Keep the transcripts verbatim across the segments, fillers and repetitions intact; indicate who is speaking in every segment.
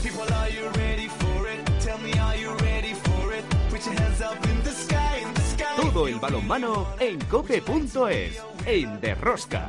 Speaker 1: Todo el balonmano en cope punto es, en De Rosca.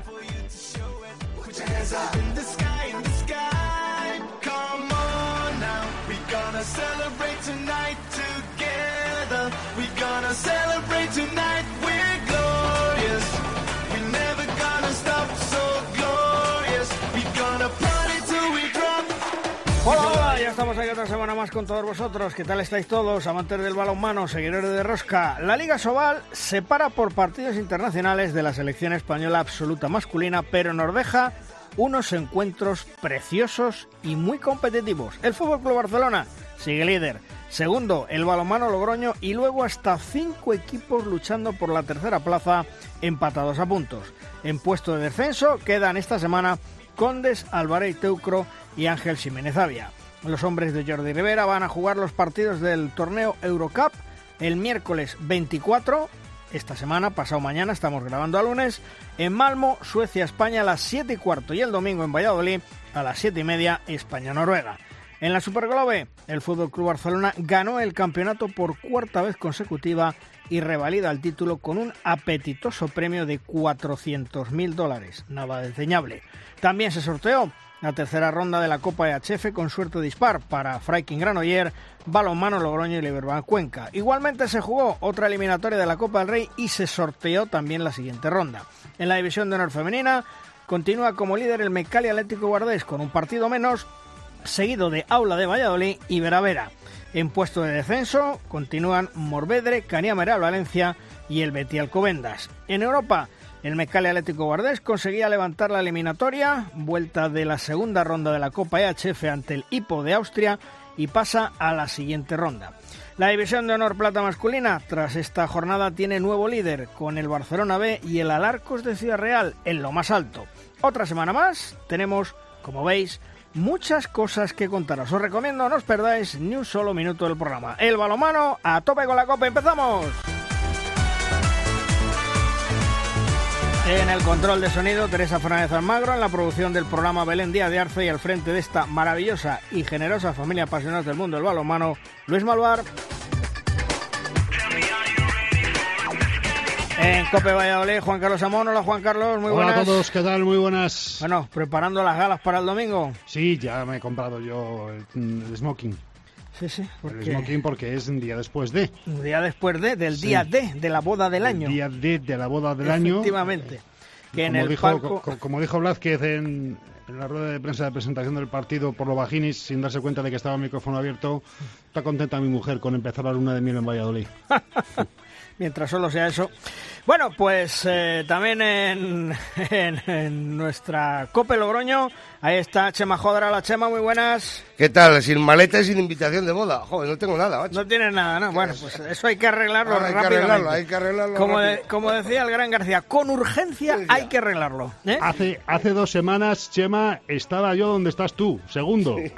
Speaker 2: Hola, hola, ya estamos aquí otra semana más con todos vosotros. ¿Qué tal estáis todos, amantes del balonmano, seguidores de Rosca? La Liga Sobal se para por partidos internacionales de la selección española absoluta masculina, pero nos deja unos encuentros preciosos y muy competitivos. El F C Barcelona sigue líder, segundo el balonmano Logroño y luego hasta cinco equipos luchando por la tercera plaza empatados a puntos. En puesto de descenso quedan esta semana Condes, Alvarez Teucro y Ángel Ximénez Avia. Los hombres de Jordi Rivera van a jugar los partidos del torneo Eurocup el miércoles veinticuatro, esta semana, pasado mañana, estamos grabando a lunes, en Malmo, Suecia, España a las siete y cuarto y el domingo en Valladolid a las siete y media, España-Noruega. En la Superglobe, el F C Barcelona ganó el campeonato por cuarta vez consecutiva y revalida el título con un apetitoso premio de cuatrocientos mil dólares, nada desdeñable. También se sorteó la tercera ronda de la Copa E H F con suerte dispar para Freiking Granoller, Balonmano Logroño y Liberbank Cuenca. Igualmente se jugó otra eliminatoria de la Copa del Rey y se sorteó también la siguiente ronda. En la división de honor femenina continúa como líder el Mecali Atlético Guardés con un partido menos, seguido de Aula de Valladolid y Veravera. En puesto de descenso continúan Morvedre, Caniameral Valencia y el Betis Alcobendas. En Europa, el Mecali Atlético Guardés conseguía levantar la eliminatoria, vuelta de la segunda ronda de la Copa E H F ante el Hipo de Austria y pasa a la siguiente ronda. La división de honor plata masculina, tras esta jornada, tiene nuevo líder, con el Barcelona B y el Alarcos de Ciudad Real en lo más alto. Otra semana más, tenemos, como veis, muchas cosas que contaros. Os recomiendo no os perdáis ni un solo minuto del programa. El balonmano, a tope con la copa, ¡empezamos! En el control de sonido, Teresa Fernández Almagro. En la producción del programa, Belén Díaz de Arce. Y al frente de esta maravillosa y generosa familia apasionados del mundo del balonmano, Luis Malvar. En Cope Valladolid, Juan Carlos Amón. Hola, Juan Carlos, muy buenas.
Speaker 3: Hola a todos, ¿qué tal? Muy buenas.
Speaker 2: Bueno, ¿preparando las galas para el domingo?
Speaker 3: Sí, ya me he comprado yo el, el smoking.
Speaker 2: Sí, sí.
Speaker 3: El smoking porque es un día después de.
Speaker 2: Un día después de, del
Speaker 3: sí.
Speaker 2: día D, de la boda del año.
Speaker 3: El día D de la boda del año.
Speaker 2: Efectivamente. Que
Speaker 3: como,
Speaker 2: en el
Speaker 3: dijo,
Speaker 2: palco...
Speaker 3: co, como dijo Blázquez en, en la rueda de prensa de presentación del partido por lo bajinis, sin darse cuenta de que estaba el micrófono abierto, está contenta mi mujer con empezar la luna de miel en Valladolid.
Speaker 2: Mientras solo sea eso. Bueno, pues eh, también en, en, en nuestra Cope Logroño, ahí está Chema Jodra. La Chema, muy buenas.
Speaker 4: ¿Qué tal? Sin maleta y sin invitación de boda. Joder, no tengo nada, macho.
Speaker 2: No tienes nada, ¿no? Bueno, pues eso hay que arreglarlo
Speaker 4: Ahora hay
Speaker 2: rápidamente.
Speaker 4: Que arreglarlo, hay que arreglarlo
Speaker 2: como,
Speaker 4: rápido.
Speaker 2: de, como decía el gran García, con urgencia hay que arreglarlo. ¿eh?
Speaker 3: Hace, hace dos semanas, Chema, estaba yo donde estás tú, segundo. Sí.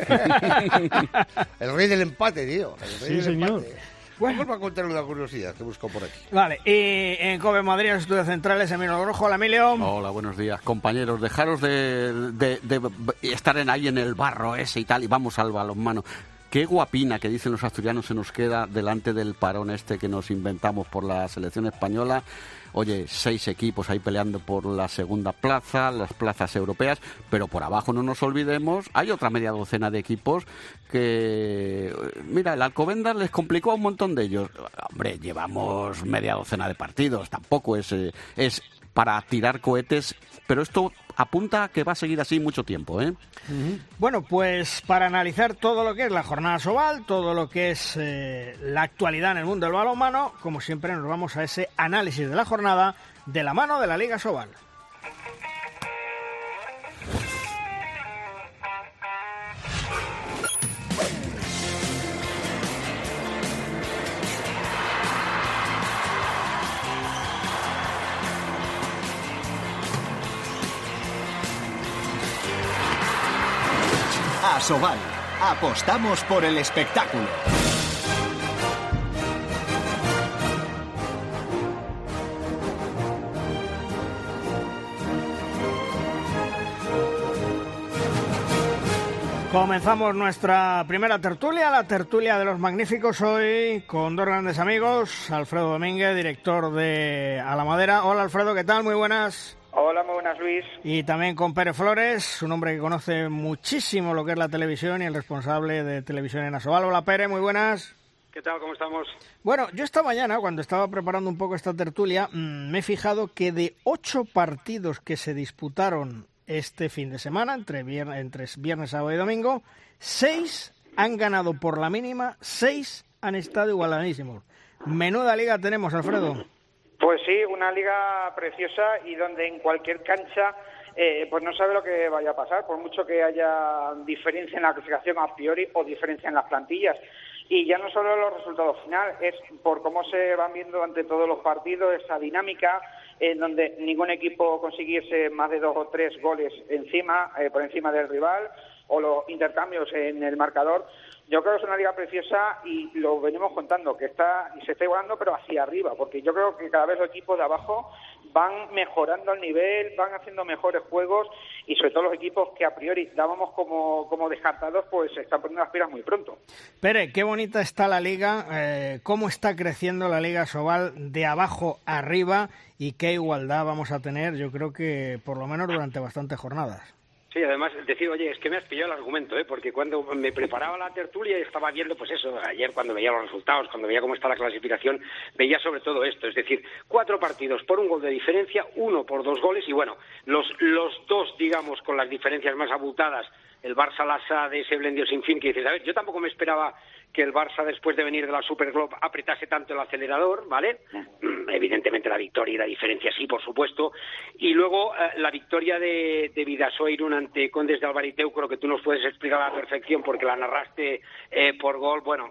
Speaker 4: El rey del empate, tío. El rey
Speaker 3: sí,
Speaker 4: del
Speaker 3: señor.
Speaker 4: Empate. Bueno, vamos a contar una curiosidad que busco por aquí.
Speaker 2: Vale, y en Cope Madrid, en los estudios centrales, Emilio Grojo. Hola, Emilio.
Speaker 5: Hola, buenos días, compañeros. Dejaros de, de, de, de estar en ahí en el barro ese y tal, y vamos al balonmano. Qué guapina, que dicen los asturianos, se nos queda delante del parón este que nos inventamos por la selección española. Oye, seis equipos ahí peleando por la segunda plaza, las plazas europeas, pero por abajo no nos olvidemos, hay otra media docena de equipos que... Mira, el Alcobendas les complicó a un montón de ellos. Hombre, llevamos media docena de partidos, tampoco es, es para tirar cohetes, pero esto apunta a que va a seguir así mucho tiempo, ¿eh?
Speaker 2: Uh-huh. Bueno, pues para analizar todo lo que es la jornada Sobal, todo lo que es eh, la actualidad en el mundo del balonmano, como siempre nos vamos a ese análisis de la jornada de la mano de la Liga Sobal.
Speaker 1: Asobal, apostamos por el espectáculo.
Speaker 2: Comenzamos nuestra primera tertulia, la tertulia de los magníficos, hoy con dos grandes amigos, Alfredo Domínguez, director de A la Madera. Hola Alfredo, ¿qué tal? Muy buenas.
Speaker 6: Hola, muy buenas, Luis.
Speaker 2: Y también con Pere Flores, un hombre que conoce muchísimo lo que es la televisión y el responsable de televisión en Asobal. Hola Pere, muy buenas.
Speaker 6: ¿Qué tal? ¿Cómo estamos?
Speaker 2: Bueno, yo esta mañana, cuando estaba preparando un poco esta tertulia, mmm, me he fijado que de ocho partidos que se disputaron este fin de semana, entre viernes, entre viernes, sábado y domingo, seis han ganado por la mínima, seis han estado igualadísimos. Menuda liga tenemos, Alfredo.
Speaker 6: Pues sí, una liga preciosa y donde en cualquier cancha eh, pues no sabe lo que vaya a pasar, por mucho que haya diferencia en la clasificación a priori o diferencia en las plantillas. Y ya no solo los resultados finales, es por cómo se van viendo ante todos los partidos, esa dinámica en donde ningún equipo consiguiese más de dos o tres goles encima, eh, por encima del rival, o los intercambios en el marcador. Yo creo que es una liga preciosa y lo venimos contando, que está y se está igualando, pero hacia arriba, porque yo creo que cada vez los equipos de abajo van mejorando el nivel, van haciendo mejores juegos y sobre todo los equipos que a priori dábamos como, como descartados, pues se están poniendo las pilas muy pronto.
Speaker 2: Pere, qué bonita está la liga, eh, cómo está creciendo la Liga Asobal de abajo arriba y qué igualdad vamos a tener, yo creo que por lo menos durante bastantes jornadas.
Speaker 7: Sí, además, decir, oye, es que me has pillado el argumento, ¿eh? Porque cuando me preparaba la tertulia y estaba viendo, pues eso, ayer cuando veía los resultados, cuando veía cómo está la clasificación, veía sobre todo esto, es decir, cuatro partidos por un gol de diferencia, uno por dos goles, y bueno, los, los dos, digamos, con las diferencias más abultadas, el Barça-Lassa de ese blendio sin fin, que dices, a ver, yo tampoco me esperaba que el Barça, después de venir de la Superglobe, apretase tanto el acelerador, ¿vale? Evidentemente la victoria y la diferencia sí, por supuesto. Y luego eh, la victoria de, de Bidasoa Irún ante Condes de Albariteu, creo que tú nos puedes explicar a la perfección porque la narraste eh, por gol. Bueno,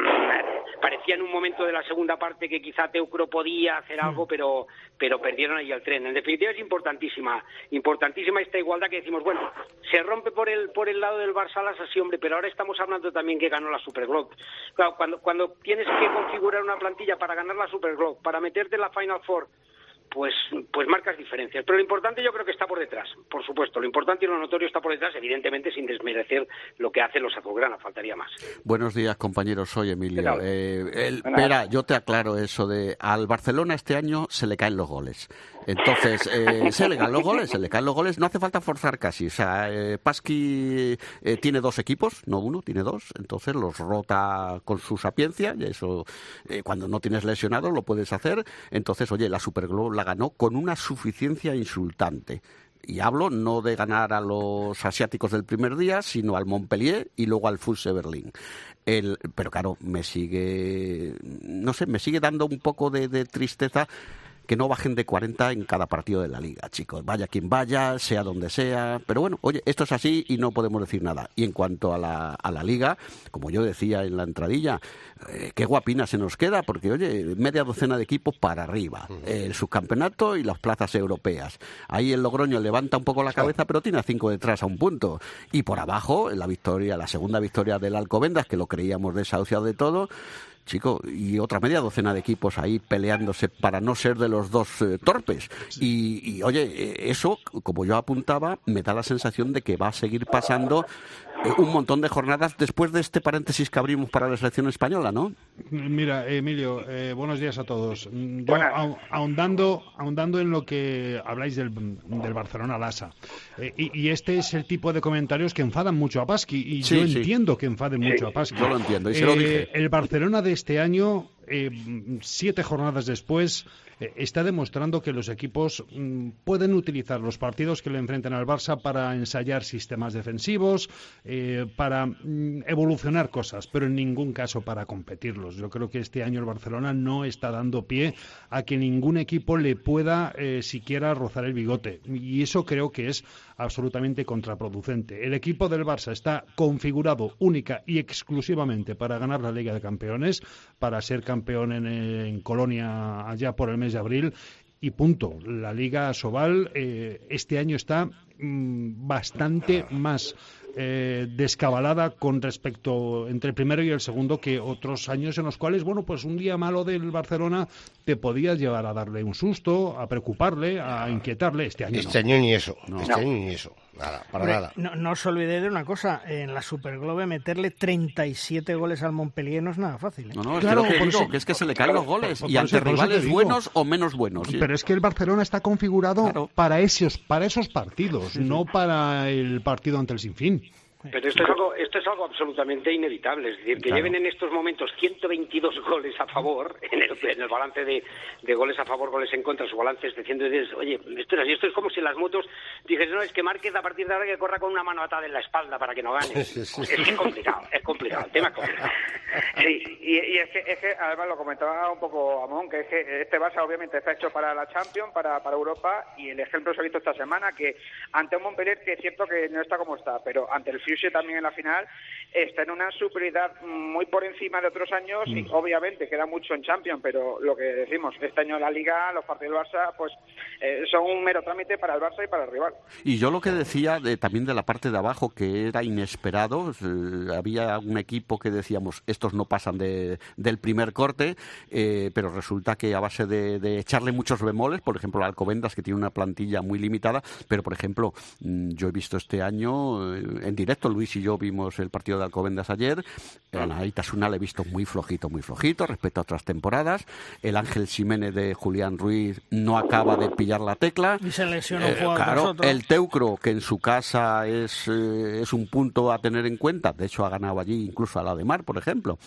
Speaker 7: mmm, parecía en un momento de la segunda parte que quizá Teucro podía hacer algo, pero, pero perdieron ahí el tren. En definitiva es importantísima, importantísima esta igualdad que decimos, bueno, se rompe por el, por el lado del Barça-Lassa, sí, hombre, pero ahora estamos hablando también que ganó la Superglobe. Claro, cuando, cuando tienes que configurar una plantilla para ganar la Superglobe, para meterte en la Final Four, pues, pues marcas diferencias. Pero lo importante yo creo que está por detrás, por supuesto. Lo importante y lo notorio está por detrás, evidentemente sin desmerecer lo que hacen los azulgrana, faltaría más.
Speaker 5: Buenos días, compañeros. Soy Emilio. Eh, el, espera, yo te aclaro eso de al Barcelona este año se le caen los goles. Entonces, eh, se le caen los goles, se le caen los goles, no hace falta forzar casi. O sea, eh, Pasqui eh, tiene dos equipos, no uno, tiene dos, entonces los rota con su sapiencia, y eso, eh, cuando no tienes lesionados lo puedes hacer. Entonces, oye, la Superglobe la ganó con una suficiencia insultante. Y hablo no de ganar a los asiáticos del primer día, sino al Montpellier y luego al F U S Berlín. El, pero claro, me sigue, no sé, me sigue dando un poco de, de tristeza que no bajen de cuarenta en cada partido de la liga, chicos. Vaya quien vaya, sea donde sea. Pero bueno, oye, esto es así y no podemos decir nada. Y en cuanto a la, a la liga, como yo decía en la entradilla, eh, qué guapina se nos queda, porque oye, media docena de equipos para arriba. Eh, el subcampeonato y las plazas europeas. Ahí el Logroño levanta un poco la cabeza, pero tiene a cinco detrás a un punto. Y por abajo, la victoria, la segunda victoria del Alcobendas, que lo creíamos desahuciado de todo. Chico, y otra media docena de equipos ahí peleándose para no ser de los dos eh, torpes. Y, y, oye, eso, como yo apuntaba, me da la sensación de que va a seguir pasando eh, un montón de jornadas después de este paréntesis que abrimos para la selección española, ¿no?
Speaker 3: Mira, Emilio, eh, buenos días a todos. Yo, a, ahondando, ahondando en lo que habláis del, del Barcelona-Lassa, eh, y, y este es el tipo de comentarios que enfadan mucho a Pasqui, y
Speaker 5: sí,
Speaker 3: yo
Speaker 5: sí.
Speaker 3: entiendo que enfaden sí, mucho a Pasqui.
Speaker 5: Yo lo entiendo, y se
Speaker 3: eh,
Speaker 5: lo dije.
Speaker 3: El Barcelona de este año, eh, siete jornadas después, eh, está demostrando que los equipos mm, pueden utilizar los partidos que le enfrentan al Barça para ensayar sistemas defensivos, eh, para mm, evolucionar cosas, pero en ningún caso para competirlos. Yo creo que este año el Barcelona no está dando pie a que ningún equipo le pueda eh, siquiera rozar el bigote, y eso creo que es absolutamente contraproducente. El equipo del Barça está configurado única y exclusivamente para ganar la Liga de Campeones, para ser campeón en, en Colonia allá por el mes de abril, y punto. La Liga Asobal eh, este año está mmm, bastante más eh, descabalada con respecto entre el primero y el segundo que otros años en los cuales, bueno, pues un día malo del Barcelona te podías llevar a darle un susto, a preocuparle, a inquietarle. Este año
Speaker 4: Este
Speaker 3: no.
Speaker 4: año ni eso,
Speaker 3: No.
Speaker 4: este año ni eso. Nada, para
Speaker 2: Hombre,
Speaker 4: nada.
Speaker 2: No, no os olvidéis de una cosa, en la Superglobe meterle treinta y siete goles al Montpellier no es nada fácil, ¿eh?
Speaker 5: No, no, es
Speaker 3: Claro,
Speaker 5: que, lo que,
Speaker 3: por
Speaker 5: digo,
Speaker 3: eso-
Speaker 5: que es que se le caen los goles
Speaker 3: por-
Speaker 5: y
Speaker 3: por
Speaker 5: ante
Speaker 3: eso- por eso te
Speaker 5: rivales
Speaker 3: digo.
Speaker 5: buenos o menos buenos. ¿sí?
Speaker 3: Pero es que el Barcelona está configurado
Speaker 5: Claro.
Speaker 3: para esos, para esos partidos, no para el partido ante el Sinfín.
Speaker 7: Pero esto es algo, esto es algo absolutamente inevitable, es decir, que
Speaker 3: Claro.
Speaker 7: lleven en estos momentos ciento veintidós goles a favor, en el, en el balance de, de goles a favor, goles en contra, su balance es de ciento diez. Oye, esto es así, esto es como si en las motos dices, no, es que Márquez a partir de ahora que corra con una mano atada en la espalda para que no gane.
Speaker 4: Sí, sí,
Speaker 7: Es que es complicado, es complicado, el tema es complicado.
Speaker 6: Sí, y, y es, que, es que además lo comentaba un poco Amón, que es que este Barça obviamente está hecho para la Champions, para, para Europa, y el ejemplo se ha visto esta semana, que ante un Montpellier que es cierto que no está como está, pero ante el Fuse también en la final está en una superioridad muy por encima de otros años y obviamente queda mucho en Champions, pero lo que decimos, este año en la Liga, los partidos del Barça, pues eh, son un mero trámite para el Barça y para el rival.
Speaker 5: Y yo lo que decía de, también de la parte de abajo, que era inesperado, eh, había un equipo que decíamos, estos no pasan de, del primer corte, eh, pero resulta que a base de, de echarle muchos bemoles, por ejemplo, Alcobendas, que tiene una plantilla muy limitada, pero por ejemplo, yo he visto este año, eh, en directo, Luis y yo vimos el partido de Alcobendas ayer, a Naitasuna le he visto muy flojito, muy flojito, respecto a otras temporadas, el Ángel Ximénez de Julián Ruiz no acaba de pillar la tecla.
Speaker 2: Y se lesiona un
Speaker 5: Eh,
Speaker 2: jugador
Speaker 5: claro,
Speaker 2: tras otro.
Speaker 5: el Teucro, que en su casa es, eh, es un punto a tener en cuenta, de hecho ha ganado allí incluso a la de Mar, por ejemplo.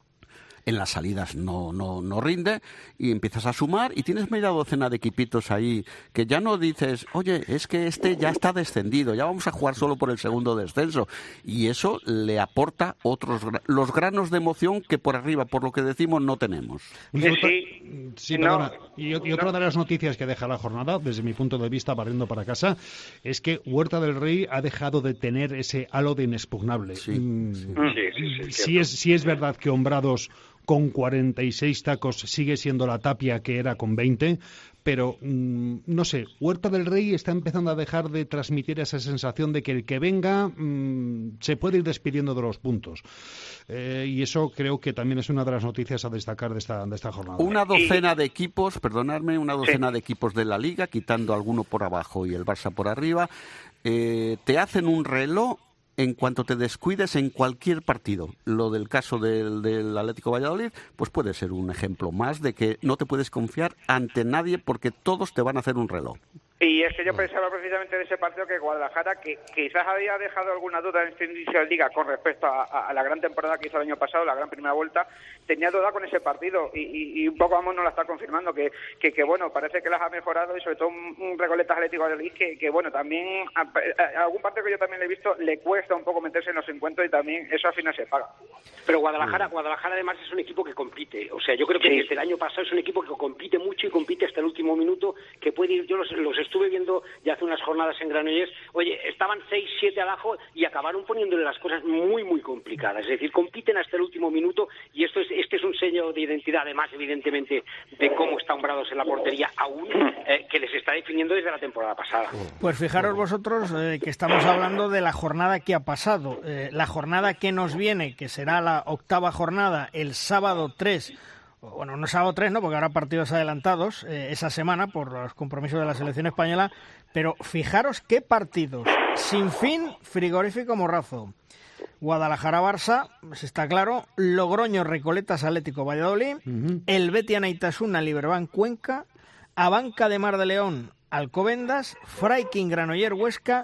Speaker 5: En las salidas no, no, no rinde y empiezas a sumar y tienes media docena de equipitos ahí que ya no dices, oye, es que este ya está descendido, ya vamos a jugar solo por el segundo descenso, y eso le aporta otros gra- los granos de emoción que por arriba, por lo que decimos, no tenemos.
Speaker 3: Y
Speaker 6: Sí,
Speaker 3: otra,
Speaker 6: sí.
Speaker 3: sí,
Speaker 6: No,
Speaker 3: perdona. Y, y otra de las noticias que deja la jornada, desde mi punto de vista, barriendo para casa, es que Huerta del Rey ha dejado de tener ese halo de inexpugnable.
Speaker 5: Sí,
Speaker 3: Mm,
Speaker 7: Sí, sí, sí,
Speaker 3: si es, si es verdad que Hombrados con cuarenta y seis tacos sigue siendo la Tapia que era con veinte, pero mmm, no sé, Huerta del Rey está empezando a dejar de transmitir esa sensación de que el que venga mmm, se puede ir despidiendo de los puntos. Eh, y eso creo que también es una de las noticias a destacar de esta, de esta jornada.
Speaker 5: Una docena de equipos, perdonadme, una docena de equipos de la Liga, quitando alguno por abajo y el Barça por arriba, eh, te hacen un reloj en cuanto te descuides en cualquier partido. Lo del caso del, del Atlético Valladolid, pues puede ser un ejemplo más de que no te puedes confiar ante nadie porque todos te van a hacer un reloj.
Speaker 6: Y es que yo pensaba precisamente de ese partido que Guadalajara, que quizás había dejado alguna duda en este inicio de Liga con respecto a, a, a la gran temporada que hizo el año pasado, la gran primera vuelta, tenía duda con ese partido y, y, y un poco Amón nos la está confirmando, que, que, que bueno, parece que las ha mejorado y sobre todo un, un Recoletas Atlético de Valladolid que, que bueno, también a, a, a algún partido que yo también le he visto le cuesta un poco meterse en los encuentros y también eso al final se paga.
Speaker 7: Pero Guadalajara, Guadalajara además es un equipo que compite. O sea, yo creo que
Speaker 6: Sí.
Speaker 7: desde el año pasado es un equipo que compite mucho y compite hasta el último minuto, que puede ir, yo los, los estuve viendo ya hace unas jornadas en Granollers, oye, estaban seis, siete abajo y acabaron poniéndole las cosas muy, muy complicadas. Es decir, compiten hasta el último minuto y esto es, este es un sello de identidad, además, evidentemente, de cómo está Hombrados en la portería aún, eh, que les está definiendo desde la temporada pasada.
Speaker 2: Pues fijaros vosotros eh, que estamos hablando de la jornada que ha pasado. Eh, la jornada que nos viene, que será la octava jornada, el sábado tres, bueno, no sábado tres, no, porque habrá partidos adelantados eh, esa semana por los compromisos de la selección española, pero fijaros qué partidos. Sin fin, Frigorífico Morrazo. Guadalajara-Barça, pues está claro. Logroño, Recoletas, Atlético Valladolid.
Speaker 3: Uh-huh.
Speaker 2: El Betia Naitasuna, Liberbank, Cuenca. Abanca de Mar de León, Alcobendas. Freiking, Granoller, Huesca.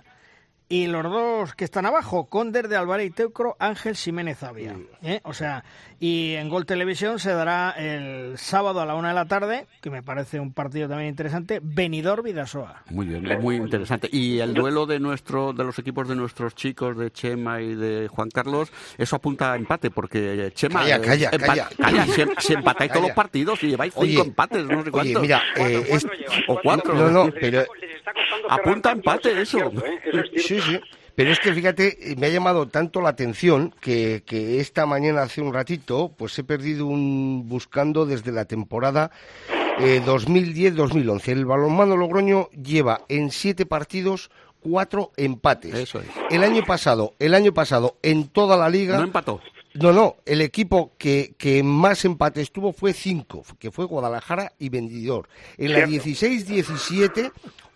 Speaker 2: Y los dos que están abajo, Conder de Alvarez y Teucro, Ángel Ximénez Avia. ¿eh? O sea, y en Gol Televisión se dará el sábado a la una de la tarde, que me parece un partido también interesante, Benidorm-Vidasoa.
Speaker 5: Muy bien, muy interesante. Y el duelo de nuestro, de los equipos de nuestros chicos, de Chema y de Juan Carlos, eso apunta a empate, porque Chema...
Speaker 4: Calla,
Speaker 5: eh,
Speaker 4: calla,
Speaker 5: empa-
Speaker 4: calla.
Speaker 5: calla, si, si empatáis todos
Speaker 4: Calla.
Speaker 5: los partidos y lleváis
Speaker 4: Oye,
Speaker 5: cinco empates, no sé cuántos.
Speaker 4: Oye, mira, eh, es-
Speaker 5: o cuatro.
Speaker 4: No, no,
Speaker 7: Les
Speaker 4: pero-
Speaker 7: está- les está costando cerrar
Speaker 5: Apunta a
Speaker 7: partidos,
Speaker 5: empate,
Speaker 7: es
Speaker 5: eso.
Speaker 7: cierto, ¿eh? Eso es cierto.
Speaker 4: Sí, sí. Pero es que fíjate, me ha llamado tanto la atención que, que esta mañana, hace un ratito, pues he perdido un buscando desde la temporada eh, dos mil diez dos mil once. El balonmano Logroño lleva en siete partidos cuatro empates.
Speaker 5: Eso es.
Speaker 4: El año pasado, el año pasado en toda la liga.
Speaker 5: No empató.
Speaker 4: No, no, el equipo que, que más empates tuvo fue cinco, que fue Guadalajara y Benidorm. En la
Speaker 6: Cierto.
Speaker 4: dieciséis diecisiete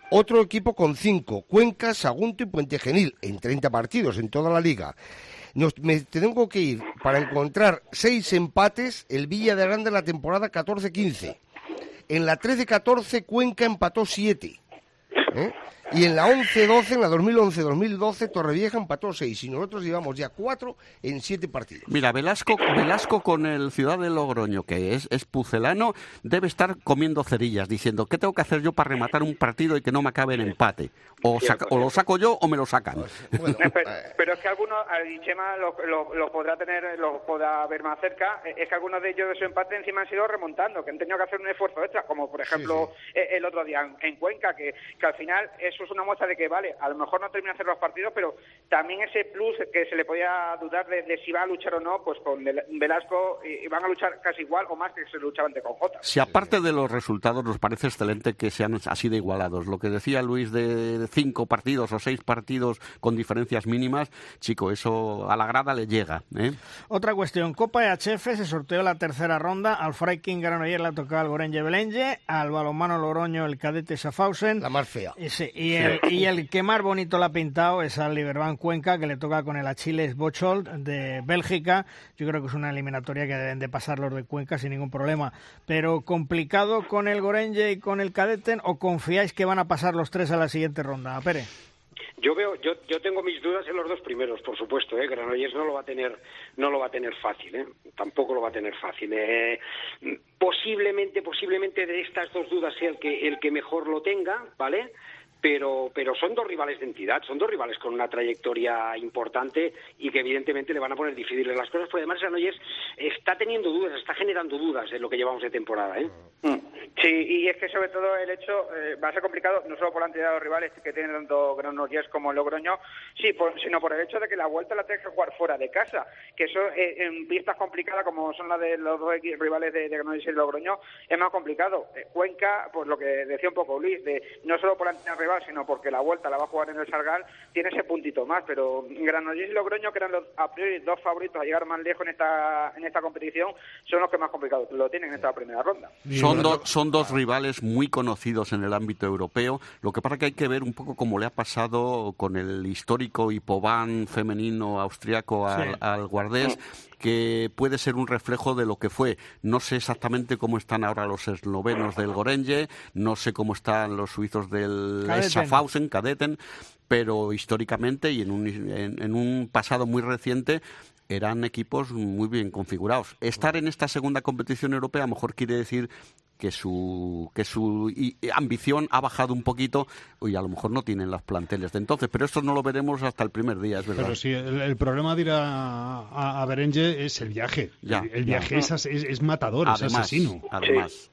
Speaker 4: otro equipo con cinco, Cuenca, Sagunto y Puente Genil, en treinta partidos en toda la liga. Nos, me tengo que ir para encontrar seis empates, el Villa de Grande en la temporada catorce quince. En la trece catorce Cuenca empató siete. ¿Eh? Y en la once doce, en la dos mil once dos mil doce, Torrevieja empató seis. Y nosotros llevamos ya cuatro en siete partidos.
Speaker 5: Mira, Velasco, Velasco con el Ciudad de Logroño, que es, es pucelano, debe estar comiendo cerillas, diciendo, ¿qué tengo que hacer yo para rematar un partido y que no me acabe en empate? O, saca, o lo saco yo o me lo sacan.
Speaker 6: Bueno, pero, pero es que algunos, y Chema lo, lo, lo podrá tener, lo podrá ver más cerca, es que algunos de ellos de su empate encima han sido remontando, que han tenido que hacer un esfuerzo extra, como por ejemplo sí, sí. el otro día en Cuenca, que, que al final eso es una muestra de que, vale, a lo mejor no termina de hacer los partidos, pero también ese plus que se le podía dudar de, de si va a luchar o no, pues con Velasco y van a luchar casi igual o más que se luchaba ante con Jota.
Speaker 5: Si aparte de los resultados nos parece excelente que sean así de igualados, lo que decía Luis de cinco partidos o seis partidos con diferencias mínimas, chico, eso a la grada le llega, ¿eh?
Speaker 2: Otra cuestión, Copa E H F se sorteó la tercera ronda, al Freiking Granollers le ha tocado al Gorenje Belenje, al Balonmano Logroño el Cadete Schaffhausen.
Speaker 4: La más fea.
Speaker 2: Y, sí, y, el, y el que más bonito le ha pintado es al Liberbank Cuenca, que le toca con el Achilles Bocholt de Bélgica. Yo creo que es una eliminatoria que deben de pasar los de Cuenca sin ningún problema. Pero complicado con el Gorenje y con el Cadeten, ¿o confiáis que van a pasar los tres a la siguiente ronda? Pere.
Speaker 7: Yo veo, yo, yo tengo mis dudas en los dos primeros, por supuesto, ¿eh? Granollers no lo va a tener, no lo va a tener fácil, ¿eh? Tampoco lo va a tener fácil. Eh, posiblemente, posiblemente de estas dos dudas sea el que, el que mejor lo tenga, ¿vale? Pero, pero son dos rivales de entidad, son dos rivales con una trayectoria importante y que evidentemente le van a poner difíciles las cosas, porque además Granollers está teniendo dudas, está generando dudas en lo que llevamos de temporada, ¿eh?
Speaker 6: Sí, y es que sobre todo el hecho eh, va a ser complicado, no solo por la entidad de los rivales que tienen tanto Granollers como Logroño, sí, por, sino por el hecho de que la vuelta la tienes que jugar fuera de casa, que eso eh, en pistas complicadas como son las de los dos rivales de, de Granollers y Logroño, es más complicado. Eh, Cuenca, pues lo que decía un poco Luis, de no solo por la entidad rival, sino porque la vuelta la va a jugar en el Sargal, tiene ese puntito más, pero Granollers y Logroño, que eran los a priori dos favoritos a llegar más lejos en esta en esta competición, son los que más complicados lo tienen en esta primera ronda.
Speaker 5: Son, do, son dos rivales muy conocidos en el ámbito europeo, lo que pasa que hay que ver un poco cómo le ha pasado con el histórico Hipovan femenino austriaco al, sí. al Guardés, que puede ser un reflejo de lo que fue. No sé exactamente cómo están ahora los eslovenos del Gorenje, no sé cómo están los suizos del Schaffhausen, Cadeten, pero históricamente y en un, en, en un pasado muy reciente eran equipos muy bien configurados. Estar en esta segunda competición europea a lo mejor quiere decir que su que su y, ambición ha bajado un poquito y a lo mejor no tienen los planteles de entonces, pero esto no lo veremos hasta el primer día, es verdad.
Speaker 3: Pero sí, el, el problema de ir a, a, a Berenje es el viaje. Ya, el, el viaje ya. Es, es, es matador, además, es asesino.
Speaker 5: Además.
Speaker 6: Sí.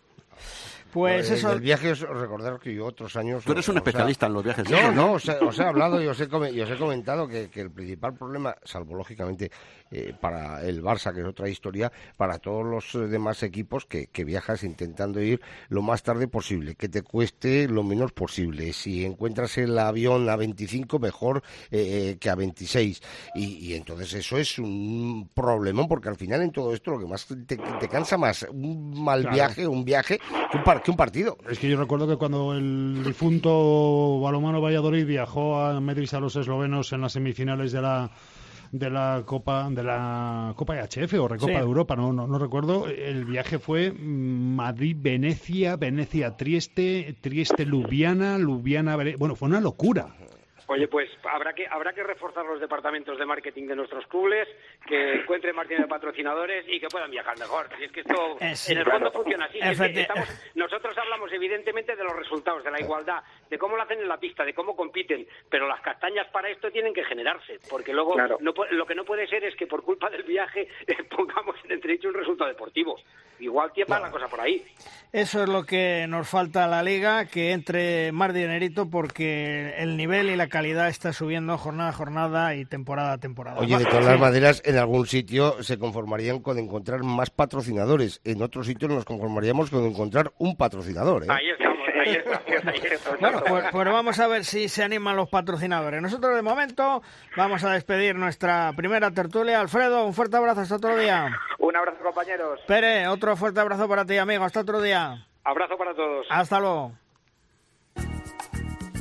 Speaker 2: Pues
Speaker 4: el,
Speaker 2: eso...
Speaker 4: el viaje, es recordar que yo otros años...
Speaker 5: Tú eres un especialista sea, en los viajes.
Speaker 4: No, no, os he, os he hablado y os he, y os he comentado que, que el principal problema, salvo lógicamente eh, para el Barça, que es otra historia, para todos los demás equipos que, que viajas intentando ir lo más tarde posible, que te cueste lo menos posible. Si encuentras el avión a veinticinco, mejor eh, que a veintiséis. Y, y entonces eso es un problemón, porque al final en todo esto lo que más te, te cansa más un mal claro. viaje, un viaje, que un par que un partido.
Speaker 3: Es que yo recuerdo que cuando el difunto Balonmano Valladolid viajó a Medris a los eslovenos en las semifinales de la de la Copa de la Copa E H F o Recopa sí. de Europa, no, no no recuerdo, el viaje fue Madrid-Venecia, Venecia-Trieste, Trieste-Ljubljana, Ljubljana, bueno, fue una locura.
Speaker 7: Oye, pues habrá que habrá que reforzar los departamentos de marketing de nuestros clubes, que encuentren más de patrocinadores y que puedan viajar mejor. Y es que esto es, en el fondo claro. funciona así. Es que estamos, nosotros hablamos evidentemente de los resultados, de la igualdad, de cómo lo hacen en la pista, de cómo compiten, pero las castañas para esto tienen que generarse, porque luego claro. no, lo que no puede ser es que por culpa del viaje eh, pongamos en entredicho un resultado deportivo. Igual tiempa claro. la cosa por ahí.
Speaker 2: Eso es lo que nos falta a la Liga, que entre más dinerito, porque el nivel y la calidad está subiendo jornada a jornada y temporada a temporada.
Speaker 4: Oye, de todas sí. las maneras, en algún sitio se conformarían con encontrar más patrocinadores. En otros sitios nos conformaríamos con encontrar un patrocinador, ¿eh?
Speaker 7: Ahí estamos, ahí estamos. Ahí estamos.
Speaker 2: Bueno, pues, pues vamos a ver si se animan los patrocinadores. Nosotros, de momento, vamos a despedir nuestra primera tertulia. Alfredo, un fuerte abrazo, hasta otro día.
Speaker 6: Un abrazo, compañeros.
Speaker 2: Pere, otro fuerte abrazo para ti, amigo. Hasta otro día.
Speaker 7: Abrazo para todos.
Speaker 2: Hasta luego.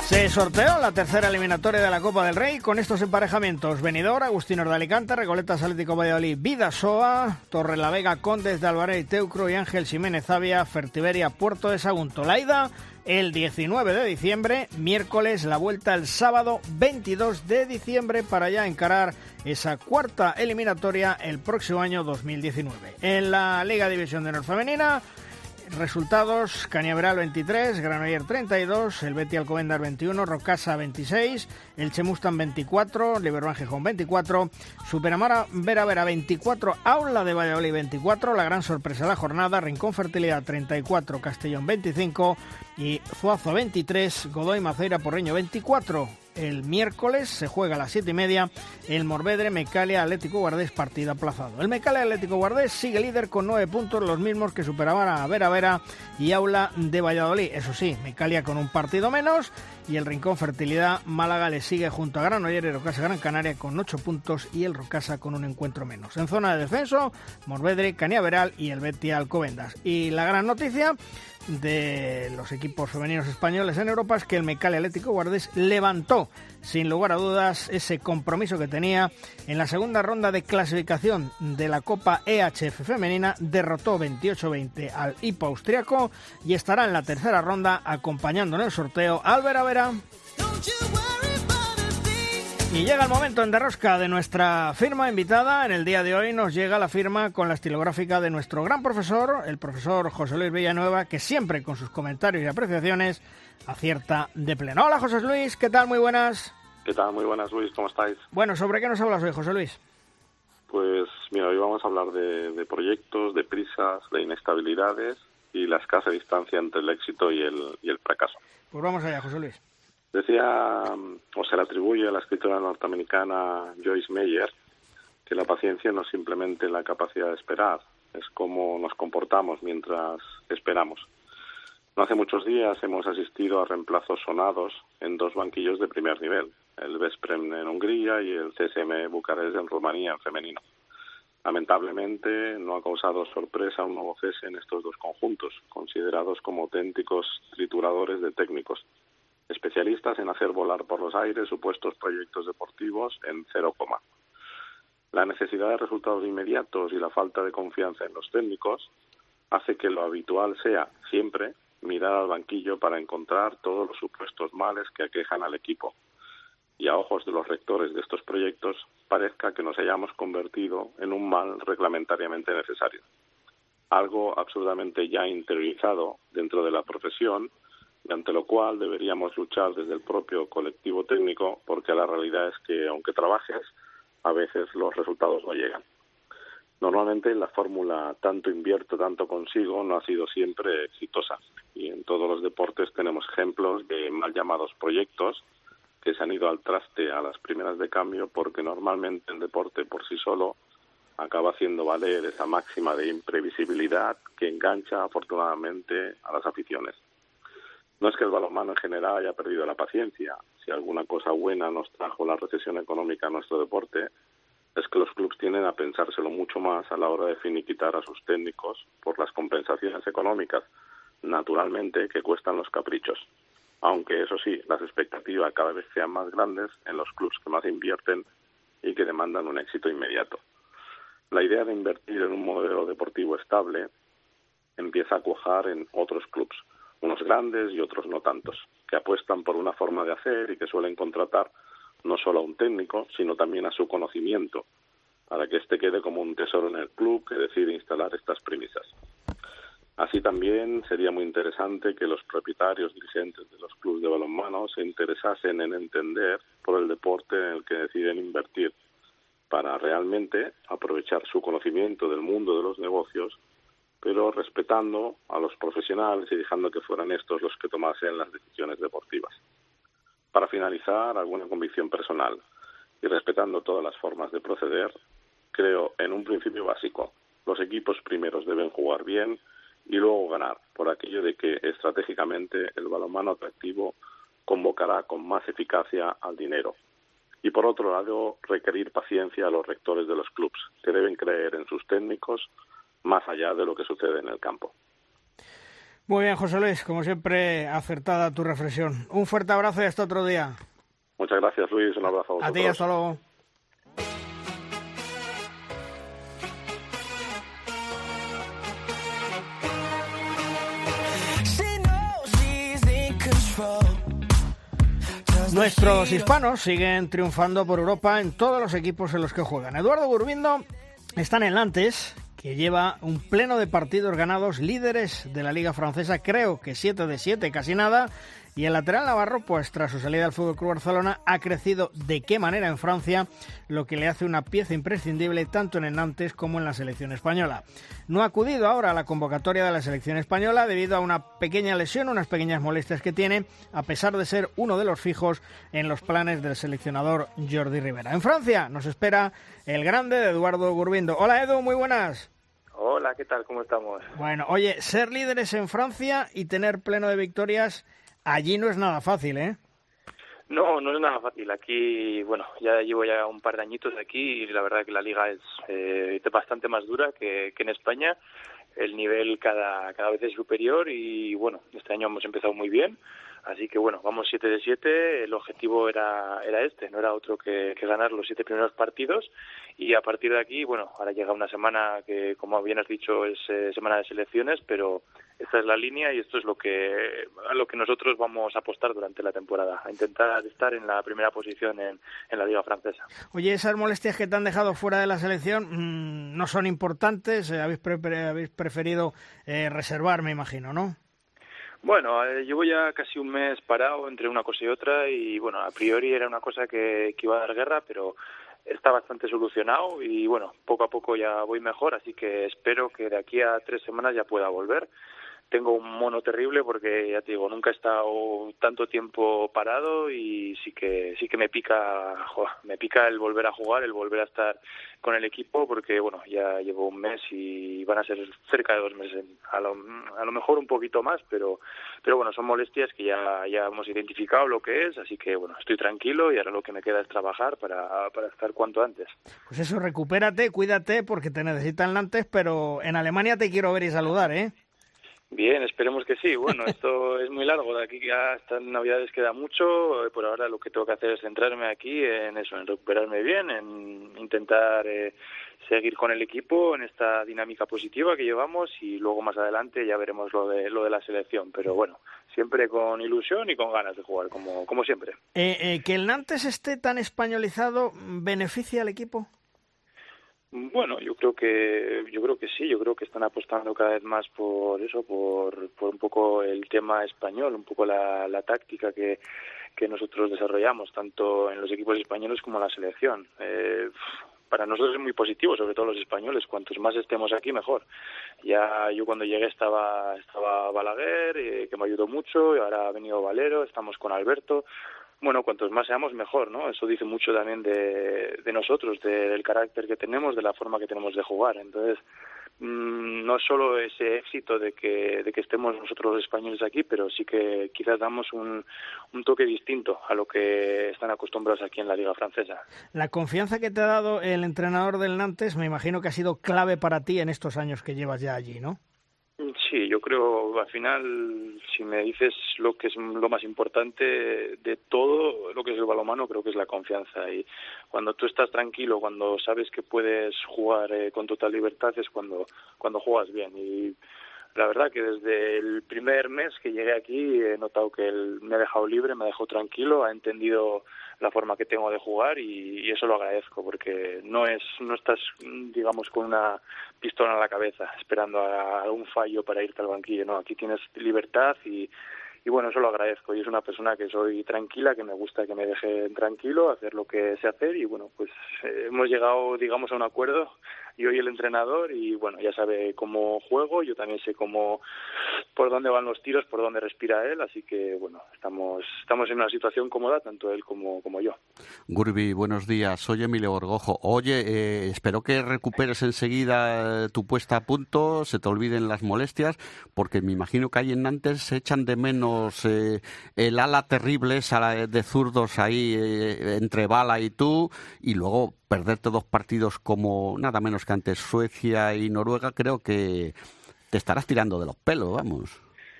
Speaker 2: Se sorteó la tercera eliminatoria de la Copa del Rey con estos emparejamientos: Benidorm, Agustinos de Alicante, Recoletas Atlético Valladolid, Bidasoa, Torrelavega, Condes de Alvarez y Teucro y Ángel Ximénez Avia, Fertiberia, Puerto de Sagunto. La ida el diecinueve de diciembre, miércoles la vuelta el sábado veintidós de diciembre para ya encarar esa cuarta eliminatoria el próximo año dos mil diecinueve. En la Liga División de Honor Femenina, resultados: Cañaveral veintitrés, Granoller treinta y dos, el Betis Alcobendas veintiuno, Rocasa veintiséis, el Chemustan veinticuatro, Liberban Gijón veinticuatro, Superamara Vera Vera veinticuatro, Aula de Valladolid veinticuatro, la gran sorpresa de la jornada, Rincón Fertilidad treinta y cuatro, Castellón veinticinco y Zuazo veintitrés, Godoy Maceira Porreño veinticuatro. El miércoles se juega a las siete y media el Morvedre Mecalia Atlético Guardés, partido aplazado. El Mecalia Atlético Guardés sigue líder con nueve puntos, los mismos que superaban a Vera Vera y Aula de Valladolid. Eso sí, Mecalia con un partido menos, y el Rincón Fertilidad Málaga le sigue junto a Granollers y Rocasa Gran Canaria con ocho puntos y el Rocasa con un encuentro menos. En zona de descenso, Morvedre, Cañaveral y el Betis Alcobendas. Y la gran noticia de los equipos femeninos españoles en Europa es que el Mecalia Atlético Guardés levantó sin lugar a dudas ese compromiso que tenía en la segunda ronda de clasificación de la Copa E H F femenina, derrotó veintiocho veinte al Hipo austriaco y estará en la tercera ronda acompañando en el sorteo al Vera Vera. Y llega el momento en Derrosca de nuestra firma invitada. En el día de hoy nos llega la firma con la estilográfica de nuestro gran profesor, el profesor José Luis Villanueva, que siempre con sus comentarios y apreciaciones acierta de pleno. Hola José Luis, ¿qué tal? Muy buenas.
Speaker 8: ¿Qué tal? Muy buenas, Luis, ¿cómo estáis?
Speaker 2: Bueno, ¿sobre qué nos hablas hoy, José Luis?
Speaker 8: Pues mira, hoy vamos a hablar de, de proyectos, de prisas, de inestabilidades y la escasa distancia entre el éxito y el, y el fracaso.
Speaker 2: Pues vamos allá, José Luis.
Speaker 8: Decía, o se le atribuye a la escritora norteamericana Joyce Meyer, que la paciencia no es simplemente la capacidad de esperar, es cómo nos comportamos mientras esperamos. No hace muchos días hemos asistido a reemplazos sonados en dos banquillos de primer nivel, el Veszprém en Hungría y el C S M Bucarest en Rumanía en femenino. Lamentablemente no ha causado sorpresa un nuevo cese en estos dos conjuntos, considerados como auténticos trituradores de técnicos, especialistas en hacer volar por los aires supuestos proyectos deportivos en cero coma. La necesidad de resultados inmediatos y la falta de confianza en los técnicos hace que lo habitual sea, siempre, mirar al banquillo para encontrar todos los supuestos males que aquejan al equipo. Y a ojos de los rectores de estos proyectos, parezca que nos hayamos convertido en un mal reglamentariamente necesario. Algo absurdamente ya interiorizado dentro de la profesión, y ante lo cual deberíamos luchar desde el propio colectivo técnico, porque la realidad es que, aunque trabajes, a veces los resultados no llegan. Normalmente la fórmula tanto invierto, tanto consigo no ha sido siempre exitosa, y en todos los deportes tenemos ejemplos de mal llamados proyectos que se han ido al traste a las primeras de cambio, porque normalmente el deporte por sí solo acaba haciendo valer esa máxima de imprevisibilidad que engancha afortunadamente a las aficiones. No es que el balonmano en general haya perdido la paciencia. Si alguna cosa buena nos trajo la recesión económica a nuestro deporte, es que los clubes tienden a pensárselo mucho más a la hora de finiquitar a sus técnicos por las compensaciones económicas, naturalmente, que cuestan los caprichos. Aunque, eso sí, las expectativas cada vez sean más grandes en los clubes que más invierten y que demandan un éxito inmediato. La idea de invertir en un modelo deportivo estable empieza a cuajar en otros clubes, unos grandes y otros no tantos, que apuestan por una forma de hacer y que suelen contratar no solo a un técnico, sino también a su conocimiento, para que éste quede como un tesoro en el club que decide instalar estas premisas. Así también sería muy interesante que los propietarios dirigentes de los clubes de balonmano se interesasen en entender por el deporte en el que deciden invertir, para realmente aprovechar su conocimiento del mundo de los negocios, pero respetando a los profesionales y dejando que fueran estos los que tomasen las decisiones deportivas. Para finalizar, alguna convicción personal y respetando todas las formas de proceder, creo en un principio básico: los equipos primeros deben jugar bien y luego ganar, por aquello de que estratégicamente el balonmano atractivo convocará con más eficacia al dinero. Y por otro lado, requerir paciencia a los rectores de los clubes, que deben creer en sus técnicos más allá de lo que sucede en el campo.
Speaker 2: Muy bien, José Luis, como siempre, acertada tu reflexión. Un fuerte abrazo y hasta otro día.
Speaker 8: Muchas gracias, Luis. Un abrazo a vosotros.
Speaker 2: A ti, hasta luego. Nuestros hispanos siguen triunfando por Europa en todos los equipos en los que juegan. Eduardo Gurbindo está en el Nantes, que lleva un pleno de partidos ganados, líderes de la Liga Francesa, creo que siete de siete, casi nada. Y el lateral navarro, pues tras su salida al F C Barcelona, ha crecido de qué manera en Francia, lo que le hace una pieza imprescindible tanto en el Nantes como en la selección española. No ha acudido ahora a la convocatoria de la selección española debido a una pequeña lesión, unas pequeñas molestias que tiene, a pesar de ser uno de los fijos en los planes del seleccionador Jordi Rivera. En Francia nos espera el grande de Eduardo Gurbindo. Hola Edu, muy buenas.
Speaker 9: Hola, ¿qué tal? ¿Cómo estamos?
Speaker 2: Bueno, oye, ser líderes en Francia y tener pleno de victorias allí no es nada fácil, ¿eh?
Speaker 9: No, no es nada fácil. Aquí, bueno, ya llevo ya un par de añitos aquí y la verdad que la liga es eh, bastante más dura que, que en España. El nivel cada, cada vez es superior y, bueno, este año hemos empezado muy bien. Así que, bueno, vamos siete de siete. El objetivo era era este, no era otro que, que ganar los siete primeros partidos. Y a partir de aquí, bueno, ahora llega una semana que, como bien has dicho, es eh, semana de selecciones, pero esta es la línea y esto es lo que a lo que nosotros vamos a apostar durante la temporada, a intentar estar en la primera posición en, en la Liga Francesa.
Speaker 2: Oye, esas molestias que te han dejado fuera de la selección mmm, no son importantes, eh, habéis, pre habéis preferido eh, reservar, me imagino, ¿no?
Speaker 9: Bueno, eh, llevo ya casi un mes parado entre una cosa y otra y, bueno, a priori era una cosa que, que iba a dar guerra, pero está bastante solucionado y, bueno, poco a poco ya voy mejor, así que espero que de aquí a tres semanas ya pueda volver. Tengo un mono terrible porque, ya te digo, nunca he estado tanto tiempo parado y sí que sí que me pica joder, me pica el volver a jugar, el volver a estar con el equipo porque, bueno, ya llevo un mes y van a ser cerca de dos meses, a lo, a lo mejor un poquito más, pero pero bueno, son molestias que ya, ya hemos identificado lo que es, así que, bueno, estoy tranquilo y ahora lo que me queda es trabajar para, para estar cuanto antes.
Speaker 2: Pues eso, recupérate, cuídate porque te necesitan Nantes, pero en Alemania te quiero ver y saludar, ¿eh?
Speaker 9: Bien, esperemos que sí. Bueno, esto es muy largo. De aquí hasta Navidades queda mucho. Por ahora lo que tengo que hacer es centrarme aquí en eso, en recuperarme bien, en intentar eh, seguir con el equipo en esta dinámica positiva que llevamos y luego más adelante ya veremos lo de lo de la selección. Pero bueno, siempre con ilusión y con ganas de jugar, como, como siempre.
Speaker 2: Eh, eh, ¿Que el Nantes esté tan españolizado beneficia al equipo?
Speaker 9: Bueno, yo creo que yo creo que sí, yo creo que están apostando cada vez más por eso, por, por un poco el tema español, un poco la, la táctica que, que nosotros desarrollamos, tanto en los equipos españoles como en la selección. Eh, para nosotros es muy positivo, sobre todo los españoles, cuantos más estemos aquí mejor. Ya yo cuando llegué estaba estaba Balaguer, eh, que me ayudó mucho, y ahora ha venido Valero, estamos con Alberto. Bueno, cuantos más seamos, mejor, ¿no? Eso dice mucho también de, de nosotros, de, del carácter que tenemos, de la forma que tenemos de jugar. Entonces, mmm, no solo ese éxito de que, de que estemos nosotros los españoles aquí, pero sí que quizás damos un, un toque distinto a lo que están acostumbrados aquí en la Liga Francesa.
Speaker 2: La confianza que te ha dado el entrenador del Nantes, me imagino que ha sido clave para ti en estos años que llevas ya allí, ¿no?
Speaker 9: Sí, yo creo, al final, si me dices lo que es lo más importante de todo lo que es el balonmano, creo que es la confianza. Y cuando tú estás tranquilo, cuando sabes que puedes jugar eh, con total libertad, es cuando, cuando juegas bien. Y la verdad que desde el primer mes que llegué aquí he notado que él me ha dejado libre, me ha dejado tranquilo, ha entendido la forma que tengo de jugar y, y eso lo agradezco porque no es no estás, digamos, con una pistola en la cabeza esperando a, a un fallo para irte al banquillo, no, aquí tienes libertad y Y bueno, eso lo agradezco. Y es una persona que soy tranquila, que me gusta que me deje tranquilo, hacer lo que sé hacer. Y bueno, pues eh, hemos llegado, digamos, a un acuerdo. Yo y el entrenador, y bueno, ya sabe cómo juego. Yo también sé cómo, por dónde van los tiros, por dónde respira él. Así que bueno, estamos estamos en una situación cómoda, tanto él como, como yo.
Speaker 5: Gurbi, buenos días. Soy Emilio Borgojo. Oye, eh, espero que recuperes enseguida tu puesta a punto, se te olviden las molestias, porque me imagino que ahí en Nantes se echan de menos Eh, el ala terrible esa de zurdos ahí eh, entre Bala y tú, y luego perderte dos partidos como nada menos que ante Suecia y Noruega, creo que te estarás tirando de los pelos, vamos.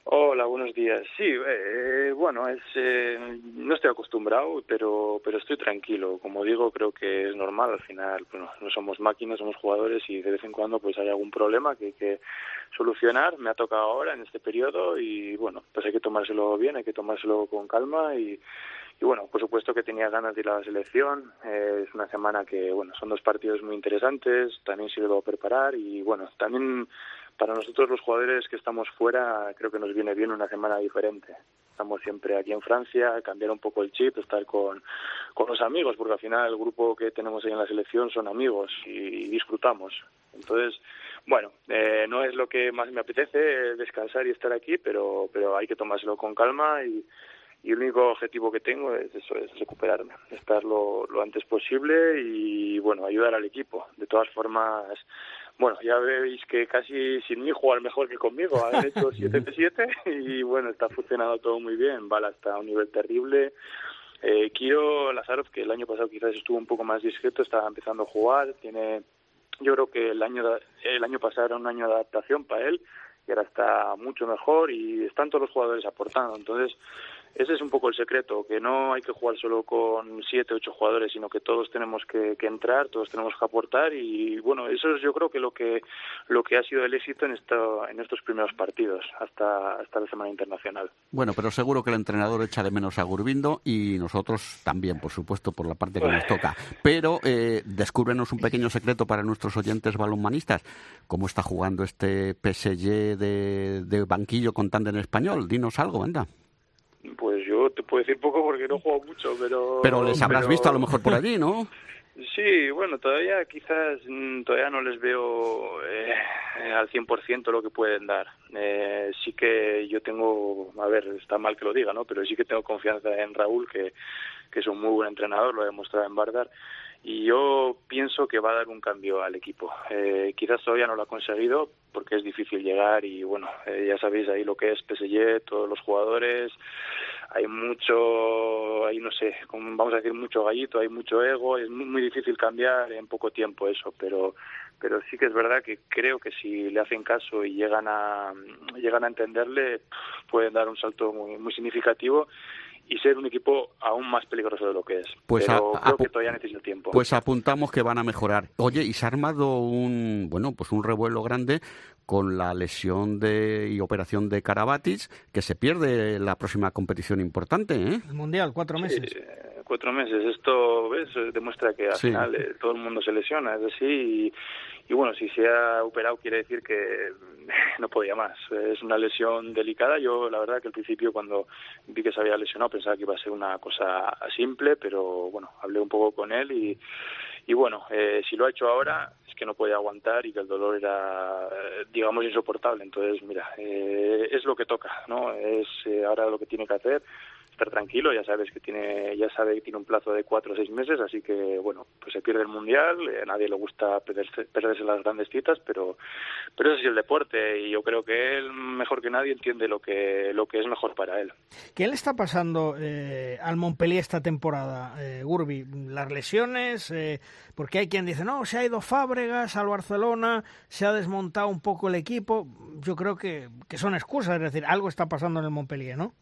Speaker 9: Hola, buenos días. Sí, eh, bueno, es eh, no estoy acostumbrado, pero pero estoy tranquilo. Como digo, creo que es normal. Al final, bueno, no somos máquinas, somos jugadores y de vez en cuando pues hay algún problema que hay que solucionar. Me ha tocado ahora en este periodo y bueno, pues hay que tomárselo bien, hay que tomárselo con calma y Y bueno, por supuesto que tenía ganas de ir a la selección. Eh, es una semana que, bueno, son dos partidos muy interesantes, también sirve a preparar y, bueno, también para nosotros los jugadores que estamos fuera creo que nos viene bien una semana diferente. Estamos siempre aquí en Francia, cambiar un poco el chip, estar con, con los amigos, porque al final el grupo que tenemos ahí en la selección son amigos y, y disfrutamos. Entonces, bueno, eh, no es lo que más me apetece, descansar y estar aquí, pero, pero hay que tomárselo con calma y Y el único objetivo que tengo es eso, es recuperarme, estar lo, lo antes posible y, bueno, ayudar al equipo. De todas formas, bueno, ya veis que casi sin mí jugar mejor que conmigo. Han hecho siete de siete y, bueno, está funcionando todo muy bien. Bala está a un nivel terrible. Eh, Kiro Lazarov, que el año pasado quizás estuvo un poco más discreto, está empezando a jugar. Tiene, yo creo que el año, el año pasado era un año de adaptación para él y ahora está mucho mejor y están todos los jugadores aportando. Entonces, ese es un poco el secreto, que no hay que jugar solo con siete, ocho jugadores, sino que todos tenemos que, que entrar, todos tenemos que aportar y, bueno, eso es yo creo que lo que lo que ha sido el éxito en esto, en estos primeros partidos hasta hasta la semana internacional.
Speaker 5: Bueno, pero seguro que el entrenador echa de menos a Gurbindo y nosotros también, por supuesto, por la parte que nos toca. Pero eh, descúbrenos un pequeño secreto para nuestros oyentes balonmanistas. ¿Cómo está jugando este P S G de, de banquillo con tándem español? Dinos algo, anda.
Speaker 9: Pues yo te puedo decir poco porque no juego mucho, pero...
Speaker 5: Pero les habrás
Speaker 9: pero...
Speaker 5: visto a lo mejor por allí, ¿no?
Speaker 9: Sí, bueno, todavía quizás todavía no les veo eh, al cien por ciento lo que pueden dar. Eh, sí que yo tengo, a ver, está mal que lo diga, ¿no? Pero sí que tengo confianza en Raúl, que, que es un muy buen entrenador, lo ha demostrado en Vardar. Y yo pienso que va a dar un cambio al equipo. Eh, quizás todavía no lo ha conseguido porque es difícil llegar y, bueno, eh, ya sabéis ahí lo que es P S G, todos los jugadores, hay mucho, hay no sé, vamos a decir mucho gallito, hay mucho ego, es muy, muy difícil cambiar en poco tiempo eso, pero pero sí que es verdad que creo que si le hacen caso y llegan a llegan a entenderle, pueden dar un salto muy, muy significativo y ser un equipo aún más peligroso de lo que es.
Speaker 5: Pues
Speaker 9: Pero
Speaker 5: a,
Speaker 9: creo
Speaker 5: a,
Speaker 9: que todavía necesita tiempo.
Speaker 5: Pues apuntamos que van a mejorar. Oye, y se ha armado un, bueno, pues un revuelo grande con la lesión de y operación de Karabatic, que se pierde la próxima competición importante, ¿eh?
Speaker 2: El Mundial, cuatro meses.
Speaker 9: Sí, cuatro meses. Esto, ¿ves? Demuestra que al
Speaker 5: sí.
Speaker 9: final eh, todo el mundo se lesiona, es así. Y, y bueno, si se ha operado quiere decir que no podía más. Es una lesión delicada. Yo, la verdad, que al principio cuando vi que se había lesionado pensaba que iba a ser una cosa simple, pero bueno, hablé un poco con él y, y bueno, eh, si lo ha hecho ahora es que no podía aguantar y que el dolor era, digamos, insoportable. Entonces, mira, eh, es lo que toca, ¿no? Es eh, ahora lo que tiene que hacer. Estar tranquilo, ya sabes que tiene, ya sabe que tiene un plazo de cuatro o seis meses, así que bueno, pues se pierde el mundial, eh, a nadie le gusta perderse, perderse las grandes citas, pero pero ese es el deporte y yo creo que él mejor que nadie entiende lo que lo que es mejor para él.
Speaker 2: ¿Qué le está pasando eh, al Montpellier esta temporada, eh, Gurbi? Las lesiones, eh, porque hay quien dice no, se ha ido Fábregas al Barcelona, se ha desmontado un poco el equipo. Yo creo que, que son excusas, es decir, algo está pasando en el Montpellier, ¿no?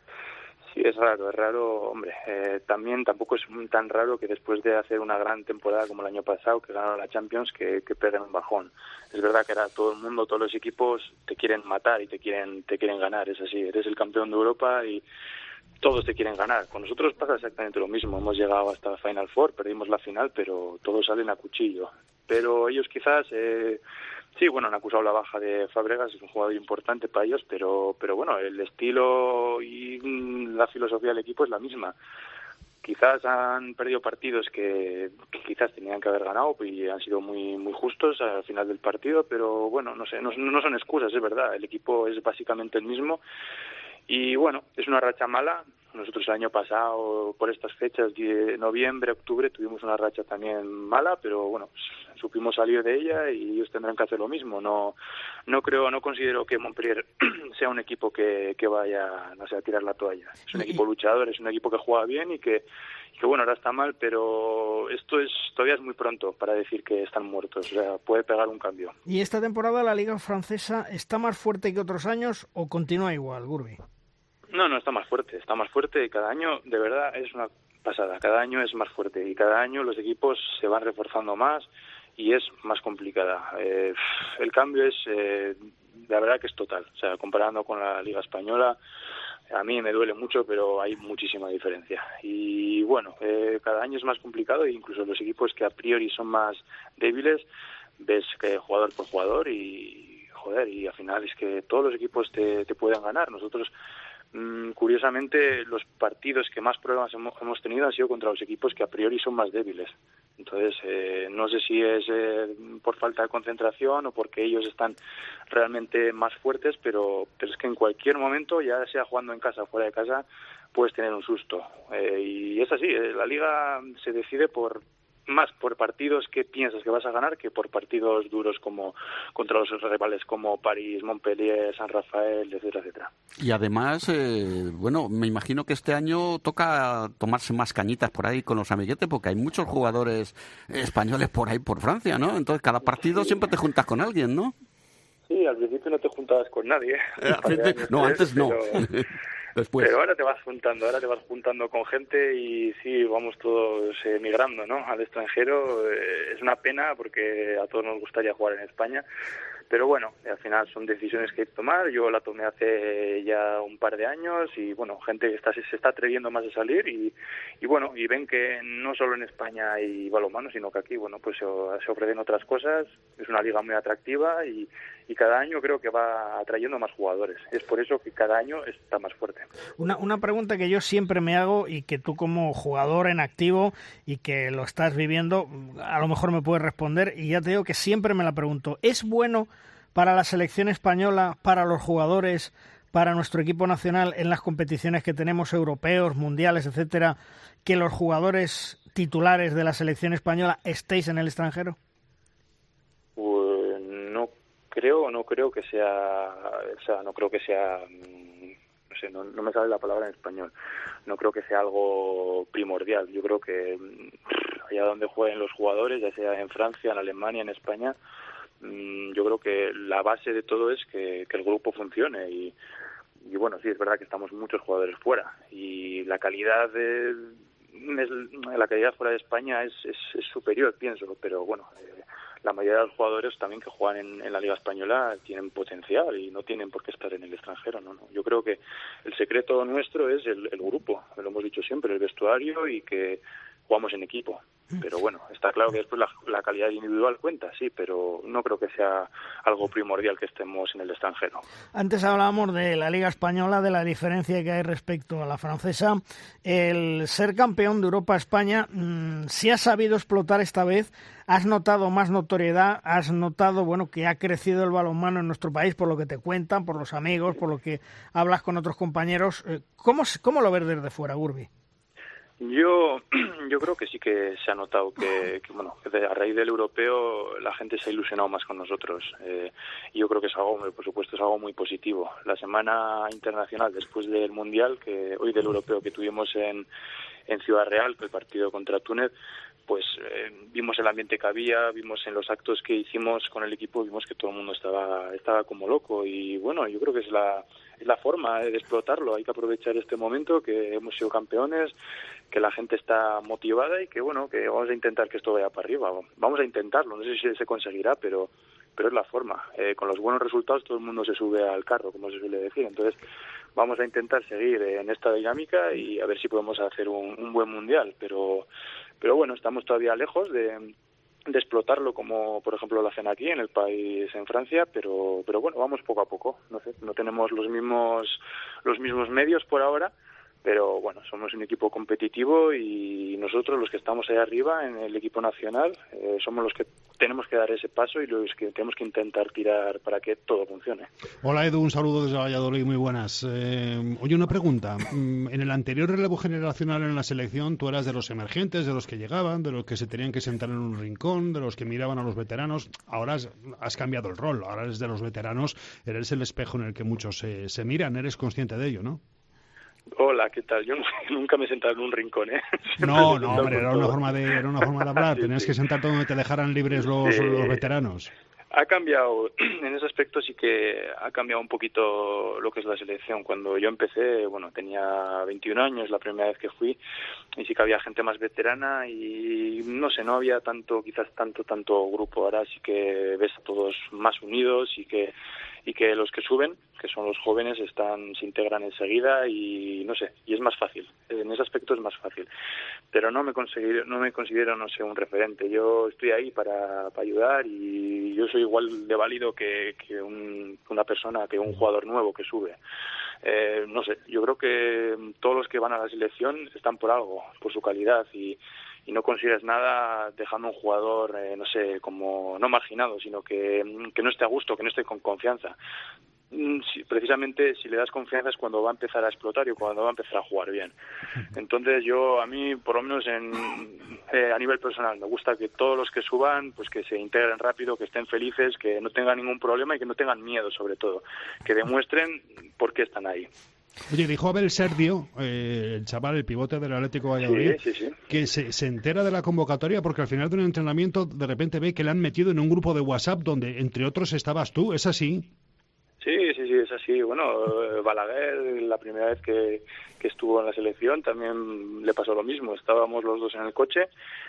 Speaker 9: Sí, es raro, es raro, hombre, eh, también tampoco es tan raro que después de hacer una gran temporada como el año pasado, que ganaron la Champions, que, que peguen un bajón. Es verdad que era todo el mundo, todos los equipos te quieren matar y te quieren te quieren ganar, es así, eres el campeón de Europa y todos te quieren ganar. Con nosotros pasa exactamente lo mismo, hemos llegado hasta la Final Four, perdimos la final, pero todos salen a cuchillo. Pero ellos quizás... Eh, Sí, bueno, han acusado la baja de Fábregas, es un jugador importante para ellos, pero pero bueno, el estilo y la filosofía del equipo es la misma. Quizás han perdido partidos que, que quizás tenían que haber ganado y han sido muy muy justos al final del partido, pero bueno, no sé, no, no son excusas, es verdad, el equipo es básicamente el mismo y bueno, es una racha mala, Nosotros el año pasado, por estas fechas de noviembre, octubre, tuvimos una racha también mala, pero bueno, supimos salir de ella y ellos tendrán que hacer lo mismo. No no creo, no considero que Montpellier sea un equipo que, que vaya, no sé, a tirar la toalla. Es un equipo luchador, es un equipo que juega bien y que, que bueno, ahora está mal, pero esto es todavía es muy pronto para decir que están muertos. O sea, puede pegar un cambio.
Speaker 2: ¿Y esta temporada la Liga Francesa está más fuerte que otros años o continúa igual, Gurbi?
Speaker 9: No, no, está más fuerte, está más fuerte y cada año, de verdad, es una pasada. Cada año es más fuerte y cada año los equipos se van reforzando más y es más complicada. Eh, el cambio es, eh, la verdad que es total. O sea, comparando con la Liga Española, a mí me duele mucho, pero hay muchísima diferencia. Y bueno, eh, cada año es más complicado e incluso los equipos que a priori son más débiles, ves que jugador por jugador y, joder, y al final es que todos los equipos te, te pueden ganar. Nosotros, curiosamente, los partidos que más problemas hemos, hemos tenido han sido contra los equipos que a priori son más débiles. Entonces, eh, no sé si es eh, por falta de concentración o porque ellos están realmente más fuertes, pero, pero es que en cualquier momento, ya sea jugando en casa o fuera de casa, puedes tener un susto. Eh, y es así, eh, la Liga se decide por más por partidos que piensas que vas a ganar que por partidos duros como contra los rivales como París, Montpellier, San Rafael, etcétera, etcétera.
Speaker 5: Y además, eh, bueno, me imagino que este año toca tomarse más cañitas por ahí con los amiguetes porque hay muchos jugadores españoles por ahí por Francia, ¿no? Entonces cada partido siempre te juntas con alguien, ¿no?
Speaker 9: Sí, al principio no te juntabas con nadie.
Speaker 5: ¿eh? No, antes no.
Speaker 9: Pero... Después. Pero ahora te vas juntando, ahora te vas juntando con gente y sí, vamos todos eh, migrando, ¿no? Al extranjero. Eh, es una pena porque a todos nos gustaría jugar en España, pero bueno, al final son decisiones que hay que tomar. Yo la tomé hace ya un par de años y bueno, gente que está, se está atreviendo más a salir y, y bueno, y ven que no solo en España hay balonmano, sino que aquí, bueno, pues se, se ofrecen otras cosas. Es una liga muy atractiva y, y cada año creo que va atrayendo más jugadores. Es por eso que cada año está más fuerte.
Speaker 2: Una, una pregunta que yo siempre me hago y que tú como jugador en activo y que lo estás viviendo, a lo mejor me puedes responder y ya te digo que siempre me la pregunto. ¿Es bueno para la selección española, para los jugadores, para nuestro equipo nacional en las competiciones que tenemos europeos, mundiales, etcétera, que los jugadores titulares de la selección española estéis en el extranjero?
Speaker 9: Pues no creo, no creo que sea, o sea, no creo que sea... No sé, no, no me sale la palabra en español. No creo que sea algo primordial. Yo creo que allá donde jueguen los jugadores, ya sea en Francia, en Alemania, en España, yo creo que la base de todo es que, que el grupo funcione. Y, y bueno, sí, es verdad que estamos muchos jugadores fuera. Y la calidad de, la calidad fuera de España es, es, es superior, pienso. Pero bueno... Eh, la mayoría de los jugadores también que juegan en, en la Liga Española tienen potencial y no tienen por qué estar en el extranjero. No, no. Yo creo que el secreto nuestro es el, el grupo, lo hemos dicho siempre, el vestuario y que jugamos en equipo. Pero bueno, está claro que después la, la calidad individual cuenta, sí, pero no creo que sea algo primordial que estemos en el extranjero.
Speaker 2: Antes hablábamos de la Liga Española, de la diferencia que hay respecto a la francesa. El ser campeón de Europa España, mmm, si has sabido explotar esta vez, has notado más notoriedad, has notado bueno que ha crecido el balonmano en nuestro país por lo que te cuentan, por los amigos, por lo que hablas con otros compañeros. ¿Cómo, cómo lo ves desde fuera, Gurbi?
Speaker 9: Yo yo creo que sí que se ha notado que, que bueno, que a raíz del europeo la gente se ha ilusionado más con nosotros. Eh, y yo creo que es algo, por supuesto, es algo muy positivo. La semana internacional después del Mundial, que hoy del europeo que tuvimos en, en Ciudad Real, el partido contra Túnez, pues eh, vimos el ambiente que había, vimos en los actos que hicimos con el equipo, vimos que todo el mundo estaba estaba como loco y bueno, yo creo que es la es la forma de explotarlo. Hay que aprovechar este momento que hemos sido campeones, que la gente está motivada y que bueno, que vamos a intentar que esto vaya para arriba. Vamos a intentarlo, no sé si se conseguirá, pero pero es la forma. Eh, con los buenos resultados todo el mundo se sube al carro, como se suele decir. Entonces vamos a intentar seguir en esta dinámica y a ver si podemos hacer un, un buen mundial, pero pero bueno, estamos todavía lejos de, de explotarlo como por ejemplo lo hacen aquí en el país, en Francia, pero pero bueno, vamos poco a poco. No sé, no tenemos los mismos los mismos medios por ahora, pero bueno, somos un equipo competitivo y nosotros los que estamos ahí arriba en el equipo nacional eh, somos los que tenemos que dar ese paso y los que tenemos que intentar tirar para que todo funcione.
Speaker 3: Hola Edu, un saludo desde Valladolid, muy buenas. Eh, oye, una pregunta. En el anterior relevo generacional en la selección, tú eras de los emergentes, de los que llegaban, de los que se tenían que sentar en un rincón, de los que miraban a los veteranos. Ahora has, has cambiado el rol, ahora eres de los veteranos, eres el espejo en el que muchos eh, se miran, eres consciente de ello, ¿no?
Speaker 9: Hola, ¿qué tal? Yo nunca me he sentado en un rincón, ¿eh?
Speaker 3: No, no, hombre, era una forma de, era una forma de hablar. Sí, Tenías sí. que sentarte donde te dejaran libres los, sí. los veteranos.
Speaker 9: Ha cambiado, en ese aspecto sí que ha cambiado un poquito lo que es la selección. Cuando yo empecé, bueno, tenía veintiún años, la primera vez que fui, y sí que había gente más veterana y no sé, no había tanto, quizás tanto, tanto grupo. Ahora sí que ves a todos más unidos y que y que los que suben, que son los jóvenes, están se integran enseguida y no sé, y es más fácil. En ese aspecto es más fácil. Pero no me considero, no me considero, no sé, un referente. Yo estoy ahí para, para ayudar y yo soy igual de válido que, que un, una persona, que un jugador nuevo que sube. Eh, no sé, yo creo que todos los que van a la selección están por algo, por su calidad y y no consigues nada dejando a un jugador, eh, no sé, como no marginado, sino que, que no esté a gusto, que no esté con confianza. Si, precisamente si le das confianza es cuando va a empezar a explotar y cuando va a empezar a jugar bien. Entonces yo, a mí, por lo menos en, eh, a nivel personal, me gusta que todos los que suban, pues que se integren rápido, que estén felices, que no tengan ningún problema y que no tengan miedo, sobre todo, que demuestren por qué están ahí.
Speaker 3: Oye, dijo Abel Serdio, eh, el chaval, el pivote del Atlético de Valladolid,
Speaker 9: sí, sí, sí.
Speaker 3: que se, se entera de la convocatoria porque al final de un entrenamiento de repente ve que le han metido en un grupo de WhatsApp donde, entre otros, estabas tú. ¿Es así?
Speaker 9: Sí, sí, sí, es así. Bueno, Balaguer, la primera vez que, que estuvo en la selección, también le pasó lo mismo. Estábamos los dos en el coche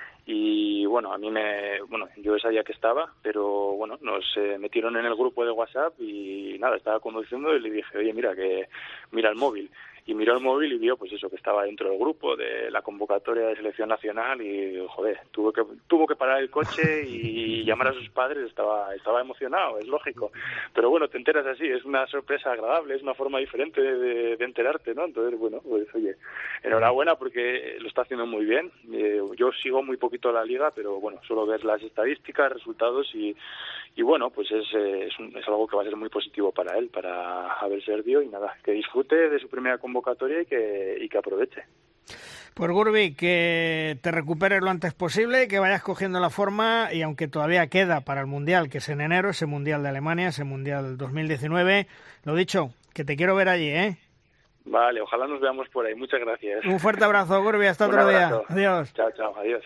Speaker 9: y, bueno, a mí me... Bueno, yo sabía que estaba, pero, bueno, nos eh, metieron en el grupo de WhatsApp y, nada, estaba conduciendo y le dije, oye, mira, que mira el móvil. Y miró el móvil y vio, pues eso, que estaba dentro del grupo de la convocatoria de selección nacional y, joder, tuvo que tuvo que parar el coche y llamar a sus padres. Estaba estaba emocionado, es lógico. Pero bueno, te enteras así, es una sorpresa agradable, es una forma diferente de, de enterarte, ¿no? Entonces, bueno, pues oye, enhorabuena porque lo está haciendo muy bien. Eh, yo sigo muy poquito la liga, pero bueno, solo ver las estadísticas, resultados y, y bueno, pues es, es, un, es algo que va a ser muy positivo para él, para Abel Serdio y nada, que disfrute de su primera convocatoria convocatoria y que, y que aproveche.
Speaker 2: Pues Gurbi, que te recuperes lo antes posible, que vayas cogiendo la forma y aunque todavía queda para el Mundial, que es en enero, ese Mundial de Alemania, ese Mundial dos mil diecinueve, lo dicho, que te quiero ver allí, ¿eh?
Speaker 9: Vale, ojalá nos veamos por ahí. Muchas gracias.
Speaker 2: Un fuerte abrazo, Gurbi, hasta otro día. Adiós.
Speaker 9: Chao, chao, adiós.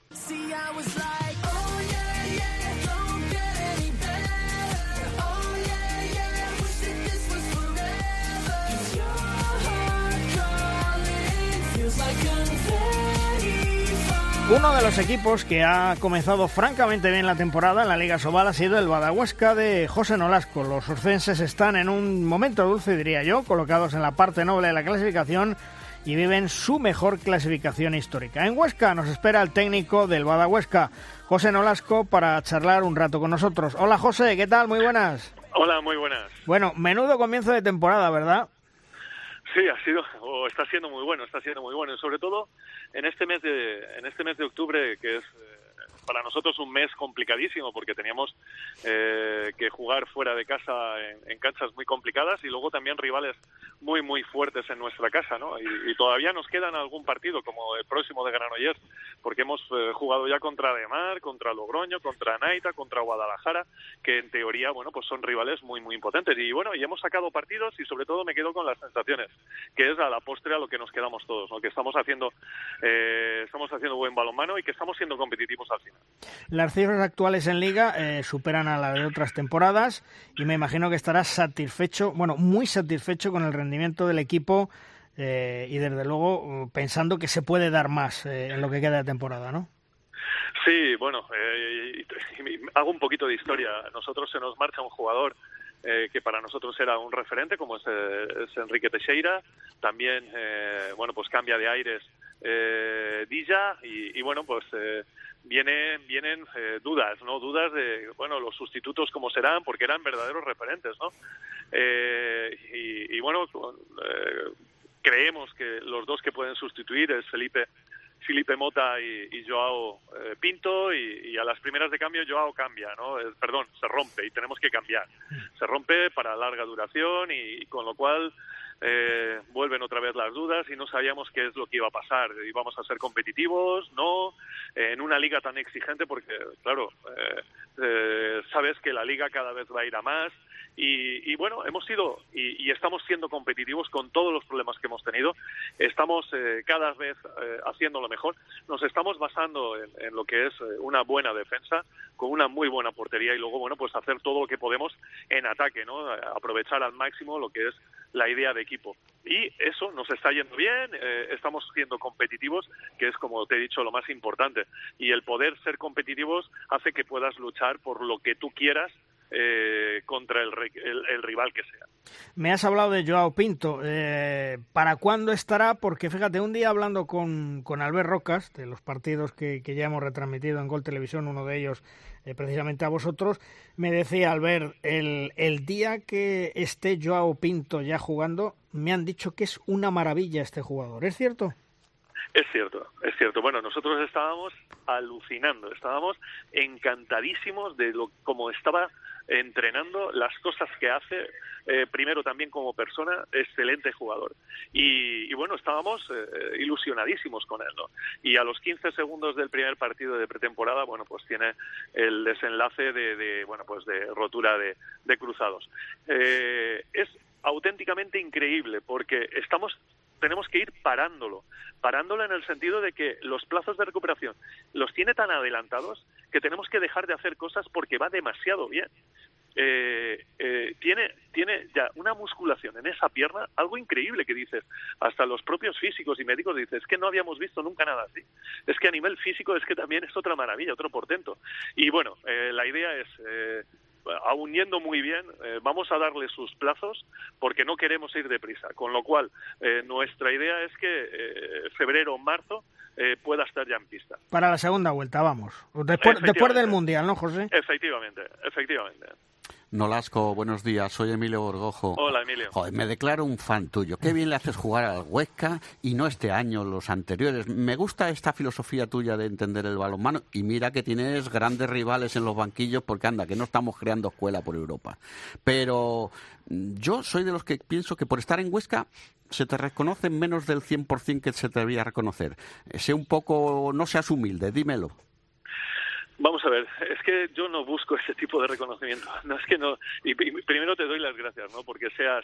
Speaker 2: Uno de los equipos que ha comenzado francamente bien la temporada en la Liga Sobal ha sido el Badahuesca de José Nolasco. Los orcenses están en un momento dulce, diría yo, colocados en la parte noble de la clasificación y viven su mejor clasificación histórica. En Huesca nos espera el técnico del Badahuesca, José Nolasco, para charlar un rato con nosotros. Hola José, ¿qué tal? Muy buenas.
Speaker 10: Hola, muy buenas.
Speaker 2: Bueno, menudo comienzo de temporada, ¿verdad?
Speaker 10: Sí, ha sido, o está siendo muy bueno, está siendo muy bueno, y sobre todo en este mes de, en este mes de octubre, que es eh, para nosotros un mes complicadísimo, porque teníamos eh, que jugar fuera de casa en, en canchas muy complicadas y luego también rivales muy, muy fuertes en nuestra casa, ¿no? Y, y todavía nos quedan algún partido, como el próximo de Granollers, porque hemos eh, jugado ya contra Ademar, contra Logroño, contra Naita, contra Guadalajara, que en teoría, bueno, pues son rivales muy, muy potentes. Y bueno, y hemos sacado partidos y sobre todo me quedo con las sensaciones, que es a la postre a lo que nos quedamos todos, ¿no? Que estamos haciendo, eh, estamos haciendo buen balonmano y que estamos siendo competitivos al final.
Speaker 2: Las cifras actuales en Liga eh, superan a las de otras temporadas y me imagino que estarás satisfecho, bueno, muy satisfecho con el rendimiento del equipo eh, y desde luego pensando que se puede dar más eh, en lo que queda de temporada, ¿no?
Speaker 10: Sí, bueno, eh, hago un poquito de historia. Nosotros se nos marcha un jugador Eh, que para nosotros era un referente, como es, eh, es Enrique Teixeira. También, eh, bueno, pues cambia de aires eh, Dilla y, y, bueno, pues eh, viene, vienen eh, dudas, ¿no? Dudas de, bueno, los sustitutos cómo serán, porque eran verdaderos referentes, ¿no? Eh, y, y, bueno, eh, creemos que los dos que pueden sustituir es Felipe Filipe Mota y, y Joao eh, Pinto, y, y a las primeras de cambio Joao cambia, ¿no? Eh, perdón, se rompe y tenemos que cambiar. Se rompe para larga duración y, y con lo cual eh, vuelven otra vez las dudas y no sabíamos qué es lo que iba a pasar. ¿Íbamos a ser competitivos? No. Eh, en una liga tan exigente porque, claro, eh, eh, sabes que la liga cada vez va a ir a más. Y, y bueno, hemos sido y, y estamos siendo competitivos con todos los problemas que hemos tenido. Estamos eh, cada vez eh, haciendo lo mejor. Nos estamos basando en, en lo que es una buena defensa, con una muy buena portería y luego, bueno, pues hacer todo lo que podemos en ataque, ¿no? Aprovechar al máximo lo que es la idea de equipo. Y eso nos está yendo bien, eh, estamos siendo competitivos, que es, como te he dicho, lo más importante. Y el poder ser competitivos hace que puedas luchar por lo que tú quieras, Eh, contra el, el, el rival que sea.
Speaker 2: Me has hablado de Joao Pinto. Eh, ¿Para cuándo estará? Porque fíjate, un día hablando con, con Albert Rocas, de los partidos que, que ya hemos retransmitido en Gol Televisión, uno de ellos eh, precisamente a vosotros, me decía Albert, el, el día que esté Joao Pinto ya jugando, me han dicho que es una maravilla este jugador. ¿Es cierto?
Speaker 10: Es cierto, es cierto. Bueno, nosotros estábamos alucinando, estábamos encantadísimos de lo como estaba entrenando, las cosas que hace, eh, primero también como persona, excelente jugador. Y, y bueno, estábamos eh, ilusionadísimos con él, ¿no? Y a los quince segundos del primer partido de pretemporada, bueno, pues tiene el desenlace de, de bueno, pues de rotura de, de cruzados. Eh, es auténticamente increíble porque estamos tenemos que ir parándolo, parándolo en el sentido de que los plazos de recuperación los tiene tan adelantados que tenemos que dejar de hacer cosas porque va demasiado bien. Eh, eh, tiene tiene ya una musculación en esa pierna, algo increíble que dices, hasta los propios físicos y médicos dicen, es que no habíamos visto nunca nada así. Es que a nivel físico es que también es otra maravilla, otro portento. Y bueno, eh, la idea es... Eh, aún yendo muy bien, eh, vamos a darle sus plazos porque no queremos ir deprisa, con lo cual eh, nuestra idea es que eh, febrero o marzo eh, pueda estar ya en pista.
Speaker 2: Para la segunda vuelta, vamos. Después, después del Mundial, ¿no, José?
Speaker 10: Efectivamente, efectivamente.
Speaker 5: Nolasco, buenos días, soy Emilio Borgojo.
Speaker 10: Hola, Emilio.
Speaker 5: Joder, me declaro un fan tuyo. Qué bien le haces jugar al Huesca y no este año, los anteriores. Me gusta esta filosofía tuya de entender el balonmano y mira que tienes grandes rivales en los banquillos porque anda, que no estamos creando escuela por Europa. Pero yo soy de los que pienso que por estar en Huesca se te reconoce menos del cien por ciento que se te debía reconocer. Sé un poco, no seas humilde, dímelo.
Speaker 10: Vamos a ver, es que yo no busco ese tipo de reconocimiento. No es que no. Y, y primero te doy las gracias, ¿no? Porque seas.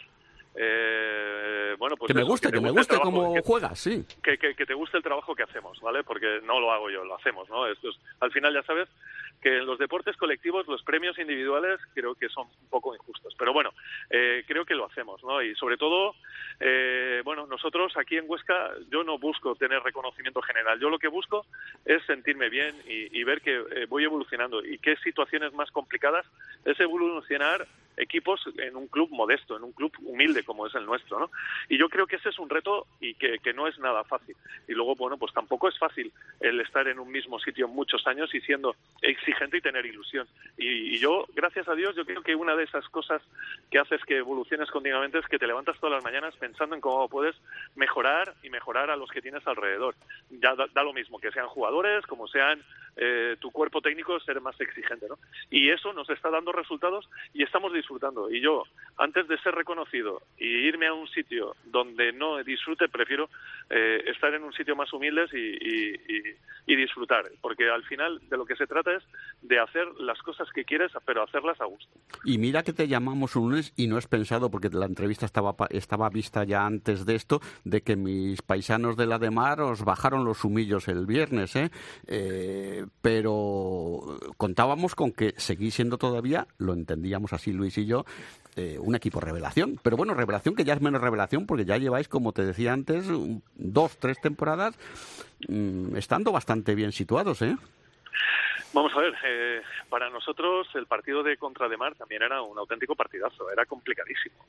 Speaker 10: Eh, bueno, pues
Speaker 5: que me
Speaker 10: eso,
Speaker 5: guste, que, que me guste cómo juegas, sí.
Speaker 10: Que, que, que te guste el trabajo que hacemos, ¿vale? Porque no lo hago yo, lo hacemos, ¿no? Esto es, al final ya sabes que en los deportes colectivos los premios individuales creo que son un poco injustos. Pero bueno, eh, creo que lo hacemos, ¿no? Y sobre todo, eh, bueno, nosotros aquí en Huesca, yo no busco tener reconocimiento general. Yo lo que busco es sentirme bien y, y ver que eh, voy evolucionando y qué situaciones más complicadas es evolucionar equipos en un club modesto, en un club humilde como es el nuestro, ¿no? Y yo creo que ese es un reto y que, que no es nada fácil. Y luego, bueno, pues tampoco es fácil el estar en un mismo sitio muchos años y siendo exigente y tener ilusión. Y, y yo, gracias a Dios, yo creo que una de esas cosas que haces que evoluciones continuamente es que te levantas todas las mañanas pensando en cómo puedes mejorar y mejorar a los que tienes alrededor. Ya da, da lo mismo, que sean jugadores, como sean eh, tu cuerpo técnico, ser más exigente, ¿no? Y eso nos está dando resultados y estamos disfrutando. Y yo, antes de ser reconocido y irme a un sitio donde no disfrute, prefiero eh, estar en un sitio más humilde y, y, y, y disfrutar, porque al final de lo que se trata es de hacer las cosas que quieres, pero hacerlas a gusto.
Speaker 5: Y mira que te llamamos un lunes y no es pensado, porque la entrevista estaba estaba vista ya antes de esto, de que mis paisanos de la de Mar os bajaron los humillos el viernes, ¿eh? Eh, pero contábamos con que seguís siendo todavía, lo entendíamos así Luis y yo, eh, un equipo revelación. Pero bueno, revelación que ya es menos revelación, porque ya lleváis, como te decía antes, dos, tres temporadas mmm, estando bastante bien situados, ¿eh?
Speaker 10: Vamos a ver, eh, para nosotros el partido de contra de Mar también era un auténtico partidazo, era complicadísimo.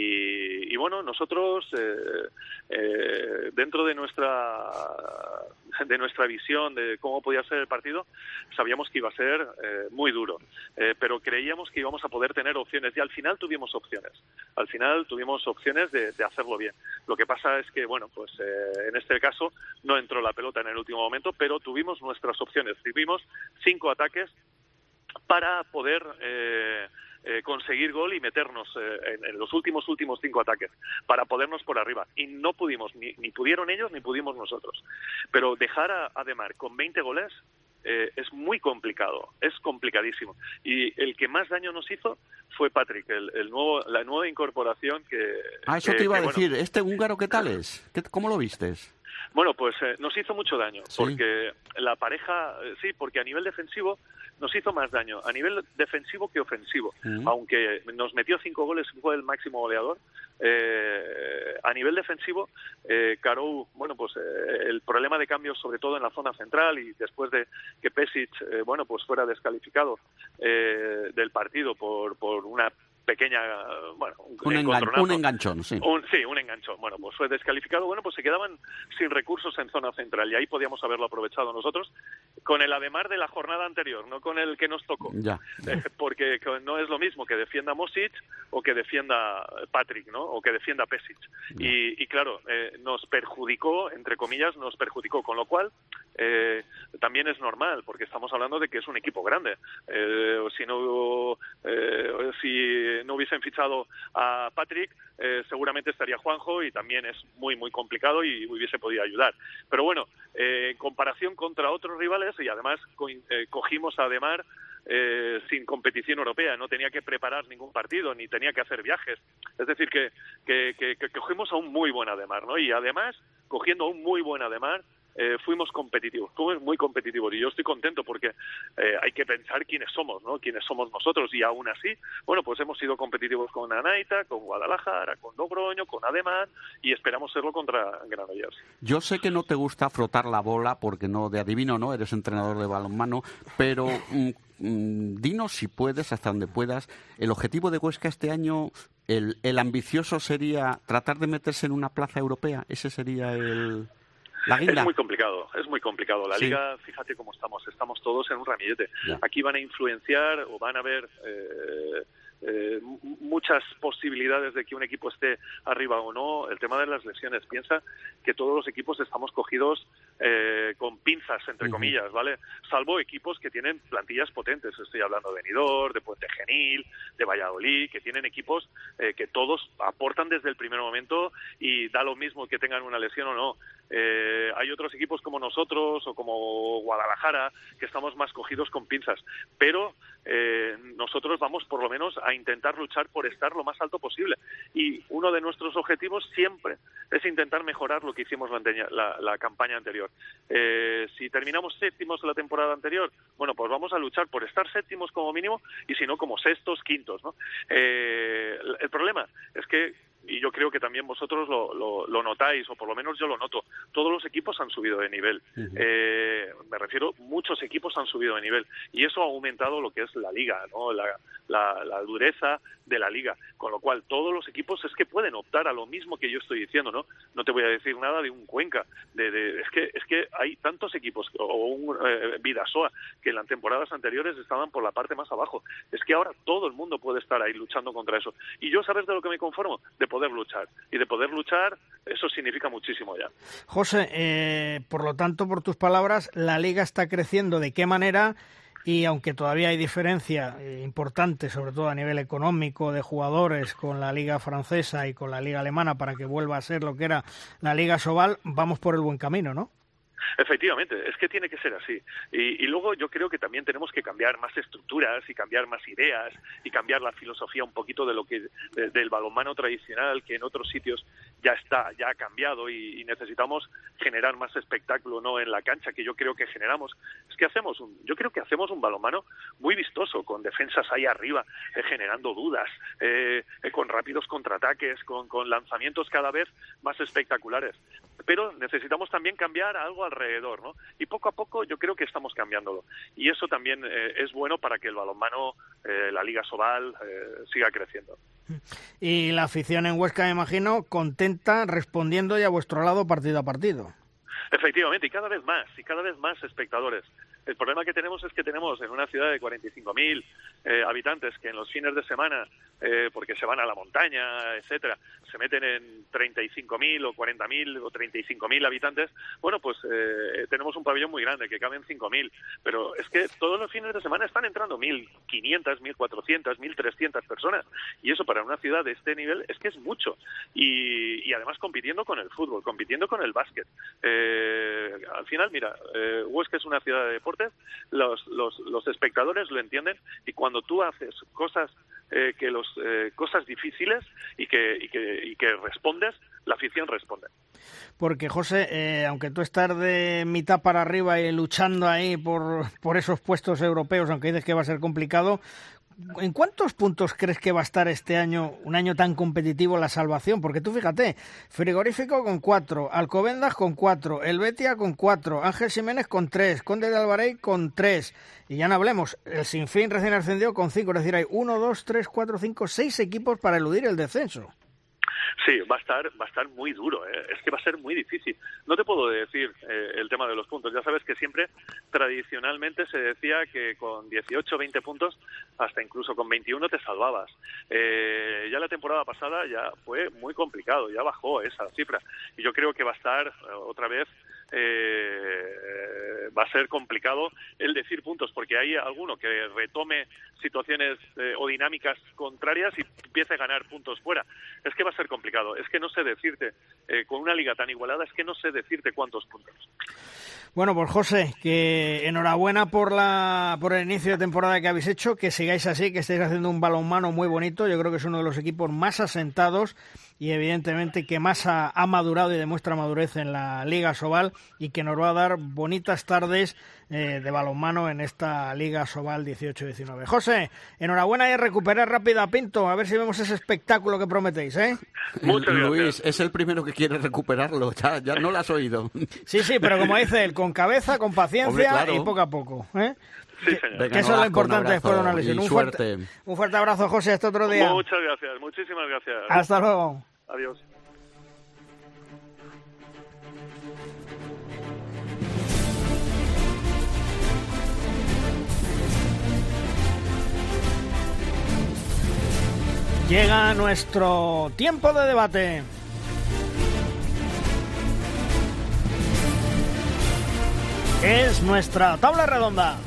Speaker 10: Y, y bueno, nosotros eh, eh, dentro de nuestra de nuestra visión de cómo podía ser el partido, sabíamos que iba a ser eh, muy duro, eh, pero creíamos que íbamos a poder tener opciones y al final tuvimos opciones, al final tuvimos opciones de, de hacerlo bien. Lo que pasa es que, bueno, pues eh, en este caso no entró la pelota en el último momento, pero tuvimos nuestras opciones, tuvimos cinco ataques para poder eh, eh, conseguir gol y meternos eh, en, en los últimos últimos cinco ataques para ponernos por arriba, y no pudimos, ni, ni pudieron ellos ni pudimos nosotros, pero dejar a Ademar con veinte goles eh, es muy complicado, es complicadísimo, y el que más daño nos hizo fue Patrick, el, el nuevo, la nueva incorporación que...
Speaker 5: Ah, eso
Speaker 10: que,
Speaker 5: te iba
Speaker 10: que,
Speaker 5: a decir,
Speaker 10: bueno,
Speaker 5: ¿este húngaro qué tal es? ¿Qué, ¿Cómo lo vistes?
Speaker 10: Bueno, pues eh, nos hizo mucho daño,
Speaker 5: ¿Sí?
Speaker 10: porque la pareja, eh, sí, porque a nivel defensivo nos hizo más daño, a nivel defensivo que ofensivo,
Speaker 5: Mm.
Speaker 10: aunque nos metió cinco goles y fue el máximo goleador, eh, a nivel defensivo, eh, Karou, bueno, pues eh, el problema de cambios sobre todo en la zona central y después de que Pesic, eh, bueno, pues fuera descalificado eh, del partido por, por una pequeña, bueno, un,
Speaker 5: Un, engan- un enganchón, sí.
Speaker 10: Un, sí, un enganchón. Bueno, pues fue descalificado. Bueno, pues se quedaban sin recursos en zona central y ahí podíamos haberlo aprovechado nosotros con el Ademar de la jornada anterior, no con el que nos tocó.
Speaker 5: Ya.
Speaker 10: Eh, porque no es lo mismo que defienda Mosic o que defienda Patrick, ¿no? O que defienda Pesic. Y, y claro, eh, nos perjudicó, entre comillas, nos perjudicó, con lo cual eh, también es normal, porque estamos hablando de que es un equipo grande. Eh, si no, eh, si no hubiesen fichado a Patrick, eh, seguramente estaría Juanjo y también es muy, muy complicado y hubiese podido ayudar. Pero bueno, eh, en comparación contra otros rivales, y además co- eh, cogimos a Ademar eh, sin competición europea, no tenía que preparar ningún partido, ni tenía que hacer viajes. Es decir, que, que, que, que cogimos a un muy buen Ademar, ¿no? Y además, cogiendo a un muy buen Ademar, Eh, fuimos competitivos, fuimos muy competitivos y yo estoy contento porque eh, hay que pensar quiénes somos, ¿no? Quiénes somos nosotros y aún así, bueno, pues hemos sido competitivos con Anaita, con Guadalajara, con Logroño, con Ademar y esperamos serlo contra Granollers.
Speaker 5: Yo sé que no te gusta frotar la bola porque no de adivino, ¿no? Eres entrenador de balonmano, pero mm, mm, dinos si puedes, hasta donde puedas, el objetivo de Huesca este año, el, el ambicioso sería tratar de meterse en una plaza europea, ese sería el... La guinda.
Speaker 10: Es muy complicado, es muy complicado. La
Speaker 5: Sí.
Speaker 10: Liga, fíjate cómo estamos, estamos todos en un ramillete.
Speaker 5: Ya.
Speaker 10: Aquí van a influenciar o van a haber eh, eh, muchas posibilidades de que un equipo esté arriba o no. El tema de las lesiones, piensa que todos los equipos estamos cogidos eh, con pinzas, entre
Speaker 5: Uh-huh.
Speaker 10: comillas, ¿vale? Salvo equipos que tienen plantillas potentes. Estoy hablando de Benidorm, de Puente Genil, de Valladolid, que tienen equipos eh, que todos aportan desde el primer momento y da lo mismo que tengan una lesión o no. Eh, hay otros equipos como nosotros o como Guadalajara que estamos más cogidos con pinzas, pero eh, nosotros vamos por lo menos a intentar luchar por estar lo más alto posible y uno de nuestros objetivos siempre es intentar mejorar lo que hicimos la, anteña, la, la campaña anterior. Eh, si terminamos séptimos la temporada anterior, bueno, pues vamos a luchar por estar séptimos como mínimo y si no como sextos, quintos, ¿no? Eh, el problema es que, y yo creo que también vosotros lo, lo, lo notáis, o por lo menos yo lo noto, todos los equipos han subido de nivel. Uh-huh. Eh, me refiero, muchos equipos han subido de nivel, y eso ha aumentado lo que es la liga, ¿no? La, la, la dureza de la liga, con lo cual todos los equipos es que pueden optar a lo mismo que yo estoy diciendo, ¿no? No te voy a decir nada de un Cuenca, de, de, es que es que hay tantos equipos, o un eh, Vidasoa, que en las temporadas anteriores estaban por la parte más abajo. Es que ahora todo el mundo puede estar ahí luchando contra eso. Y yo, ¿sabes de lo que me conformo? De poder luchar. Y de poder luchar, eso significa muchísimo ya.
Speaker 2: José, eh, por lo tanto, por tus palabras, la Liga está creciendo. ¿De qué manera? Y aunque todavía hay diferencia eh, importante, sobre todo a nivel económico, de jugadores con la Liga francesa y con la Liga alemana para que vuelva a ser lo que era la Liga Sobal, vamos por el buen camino, ¿no?
Speaker 10: Efectivamente, es que tiene que ser así. Y, y luego yo creo que también tenemos que cambiar más estructuras y cambiar más ideas y cambiar la filosofía un poquito de lo que de, del balonmano tradicional, que en otros sitios ya está, ya ha cambiado y, y necesitamos generar más espectáculo, no en la cancha, que yo creo que generamos. Es que hacemos un, yo creo que hacemos un balonmano muy vistoso, con defensas ahí arriba, eh, generando dudas, eh, eh, con rápidos contraataques, con, con lanzamientos cada vez más espectaculares. Pero necesitamos también cambiar algo alrededor, ¿no? Y poco a poco yo creo que estamos cambiándolo. Y eso también eh, es bueno para que el balonmano, eh, la Liga Sobal, eh, siga creciendo.
Speaker 2: Y la afición en Huesca, me imagino, contenta respondiendo ya a vuestro lado partido a partido.
Speaker 10: Efectivamente, y cada vez más, y cada vez más espectadores. El problema que tenemos es que tenemos en una ciudad de cuarenta y cinco mil eh, habitantes que en los fines de semana, eh, porque se van a la montaña, etcétera, se meten en treinta y cinco mil o cuarenta mil o treinta y cinco mil habitantes, bueno, pues eh, tenemos un pabellón muy grande que caben cinco mil, pero es que todos los fines de semana están entrando mil quinientas, mil cuatrocientas, mil trescientas personas, y eso para una ciudad de este nivel es que es mucho, y, y además compitiendo con el fútbol, compitiendo con el básquet. Eh, al final, mira, eh, Huesca es una ciudad de deporte. Los, los, los espectadores lo entienden, y cuando tú haces cosas eh, que los eh, cosas difíciles y que, y que y que respondes, la afición responde.
Speaker 2: Porque, José, eh, aunque tú estás de mitad para arriba y luchando ahí por, por esos puestos europeos, aunque dices que va a ser complicado, ¿en cuántos puntos crees que va a estar este año, un año tan competitivo, la salvación? Porque tú fíjate, Frigorífico con cuatro, Alcobendas con cuatro, El Betia con cuatro, Ángel Jiménez con tres, Conde de Alvarey con tres, y ya no hablemos, el Sinfín recién ascendido con cinco, es decir, hay uno, dos, tres, cuatro, cinco, seis equipos para eludir el descenso.
Speaker 10: Sí, va a estar va a estar muy duro, ¿eh? Es que va a ser muy difícil. No te puedo decir eh, el tema de los puntos. Ya sabes que siempre, tradicionalmente, se decía que con dieciocho, veinte puntos, hasta incluso con veintiuno te salvabas. Eh, ya la temporada pasada ya fue muy complicado, ya bajó esa cifra. Y yo creo que va a estar eh, otra vez... Eh, va a ser complicado el decir puntos, porque hay alguno que retome situaciones eh, o dinámicas contrarias y empiece a ganar puntos fuera. Es que va a ser complicado, es que no sé decirte, eh, con una liga tan igualada, es que no sé decirte cuántos puntos.
Speaker 2: Bueno, pues José, que enhorabuena por la por el inicio de temporada que habéis hecho, que sigáis así, que estáis haciendo un balonmano muy bonito. Yo creo que es uno de los equipos más asentados y evidentemente que más ha, ha madurado y demuestra madurez en la Liga Sobal, y que nos va a dar bonitas tardes eh, de balonmano en esta Liga Sobal dieciocho diecinueve. José, enhorabuena y recuperar rápido a Pinto, a ver si vemos ese espectáculo que prometéis, ¿eh?
Speaker 5: Muchas gracias. Luis, es el primero que quiere recuperarlo, ya, ya no lo has oído.
Speaker 2: Sí, sí, pero como dice él, con cabeza, con paciencia. Hombre, claro. Y poco a poco, ¿eh?
Speaker 10: Sí, señor.
Speaker 2: Que, que eso es lo importante después de una lesión. Un fuerte, un fuerte abrazo, José, hasta otro día.
Speaker 10: Muchas gracias, muchísimas gracias.
Speaker 2: Hasta luego.
Speaker 10: Adiós.
Speaker 2: Llega nuestro tiempo de debate. Es nuestra tabla redonda.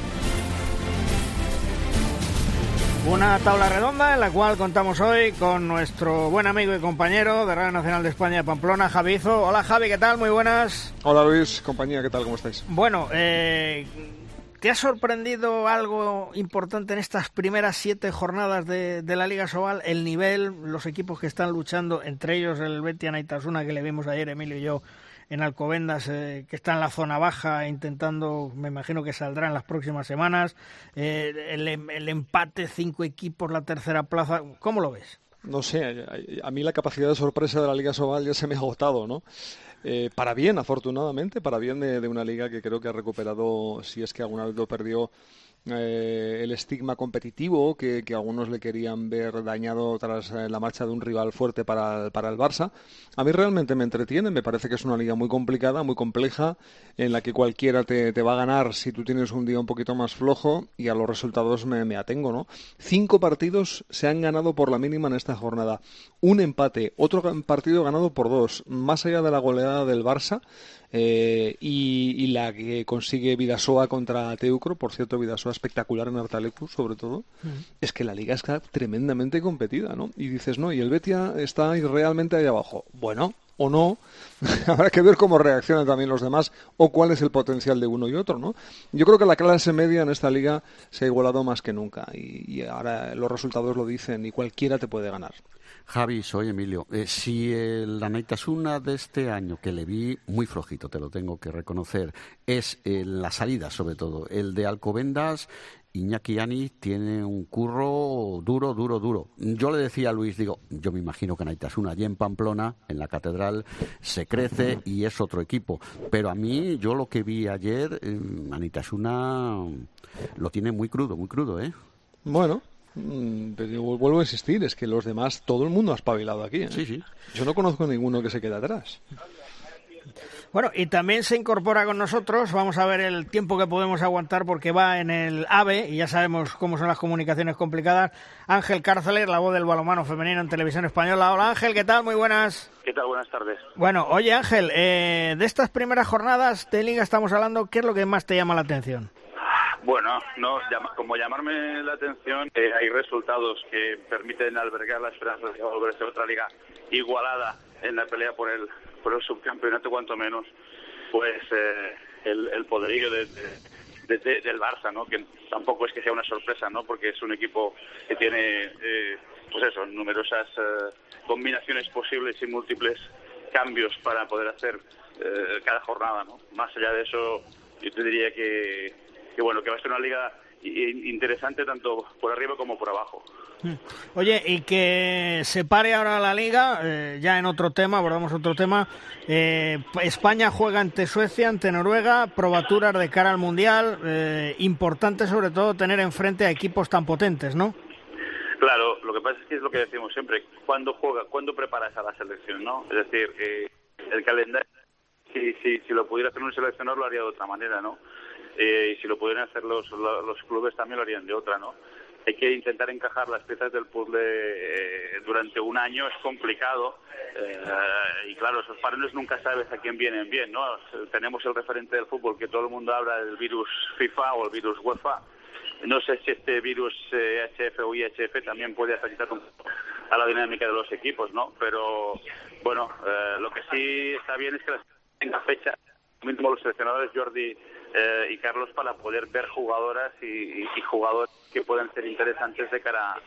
Speaker 2: Una tabla redonda en la cual contamos hoy con nuestro buen amigo y compañero de Radio Nacional de España de Pamplona, Javi Izo. Hola Javi, ¿qué tal? Muy buenas.
Speaker 11: Hola Luis, compañía, ¿qué tal? ¿Cómo estáis?
Speaker 2: Bueno, eh, ¿te ha sorprendido algo importante en estas primeras siete jornadas de, de la Liga Sobal? El nivel, los equipos que están luchando, entre ellos el Betia Naitasuna, que le vimos ayer Emilio y yo en Alcobendas, eh, que está en la zona baja intentando, me imagino que saldrá en las próximas semanas, eh, el, el empate, cinco equipos, la tercera plaza, ¿cómo lo ves?
Speaker 11: No sé, a, a mí la capacidad de sorpresa de la Liga Sobal ya se me ha agotado, ¿no? Eh, para bien, afortunadamente, para bien de, de una liga que creo que ha recuperado, si es que alguna vez lo perdió, eh, el estigma competitivo que, que algunos le querían ver dañado tras eh, la marcha de un rival fuerte para, para el Barça. A mí realmente me entretiene, me parece que es una liga muy complicada, muy compleja, en la que cualquiera te, te va a ganar si tú tienes un día un poquito más flojo, y a los resultados me, me atengo, ¿no? Cinco partidos se han ganado por la mínima en esta jornada, un empate, otro partido ganado por dos, más allá de la goleada del Barça, eh, y, y la que consigue Bidasoa contra Teucro, por cierto, Bidasoa espectacular en Artalecu, sobre todo, uh-huh. Es que la liga está tremendamente competida, ¿no? Y dices, no, y el Betia está realmente ahí abajo. Bueno, o no, habrá que ver cómo reaccionan también los demás o cuál es el potencial de uno y otro, ¿no? Yo creo que la clase media en esta liga se ha igualado más que nunca, y, y ahora los resultados lo dicen, y cualquiera te puede ganar.
Speaker 5: Javi, soy Emilio. Eh, si el Naitasuna de este año, que le vi muy flojito, te lo tengo que reconocer, es eh, la salida, sobre todo, el de Alcobendas, Iñaki Ani tiene un curro duro, duro, duro. Yo le decía a Luis, digo, yo me imagino que Naitasuna allí en Pamplona, en la Catedral, se crece y es otro equipo. Pero a mí, yo lo que vi ayer, eh, Naitasuna lo tiene muy crudo, muy crudo, ¿eh?
Speaker 11: Bueno, pero vuelvo a insistir, es que los demás, todo el mundo ha espabilado aquí, ¿eh?
Speaker 5: Sí, sí.
Speaker 11: Yo no conozco ninguno que se quede atrás.
Speaker 2: Bueno, y también se incorpora con nosotros, vamos a ver el tiempo que podemos aguantar porque va en el AVE y ya sabemos cómo son las comunicaciones complicadas, Ángel Cárceles, la voz del balonmano femenino en Televisión Española. Hola Ángel, ¿qué tal? Muy buenas.
Speaker 12: ¿Qué tal? Buenas tardes.
Speaker 2: Bueno, oye Ángel, eh, de estas primeras jornadas de Liga estamos hablando, ¿qué es lo que más te llama la atención?
Speaker 12: Bueno, no, llama, como llamarme la atención, eh, hay resultados que permiten albergar la esperanza de volverse a otra liga igualada en la pelea por el por el subcampeonato, cuanto menos, pues eh, el, el poderío de, de, de, del Barça, ¿no? Que tampoco es que sea una sorpresa, ¿no? Porque es un equipo que tiene, eh, pues eso, numerosas eh, combinaciones posibles y múltiples cambios para poder hacer eh, cada jornada, ¿no? Más allá de eso, yo te diría que, que bueno, que va a ser una liga interesante tanto por arriba como por abajo.
Speaker 2: Oye, y que se pare ahora la Liga, eh, ya en otro tema, abordamos otro tema, eh, España juega ante Suecia, ante Noruega, probaturas de cara al Mundial, eh, importante sobre todo tener enfrente a equipos tan potentes, ¿no?
Speaker 12: Claro, lo que pasa es que es lo que decimos siempre, ¿cuándo juega, cuándo preparas a la selección, no? Es decir, eh, el calendario, si, si, si lo pudiera hacer un seleccionador lo haría de otra manera, ¿no? Eh, y si lo pudieran hacer los, los clubes también lo harían de otra, ¿no? Hay que intentar encajar las piezas del puzzle eh, durante un año, es complicado, eh, y claro, esos parones nunca sabes a quién vienen bien, ¿no? Tenemos el referente del fútbol que todo el mundo habla del virus FIFA o el virus UEFA. No sé si este virus eh, H F o I H F también puede afectar un poco a la dinámica de los equipos, ¿no? Pero, bueno, eh, lo que sí está bien es que tenga fecha, mismo los seleccionadores Jordi eh, y Carlos, para poder ver jugadoras y, y, y jugadores que pueden ser interesantes de cara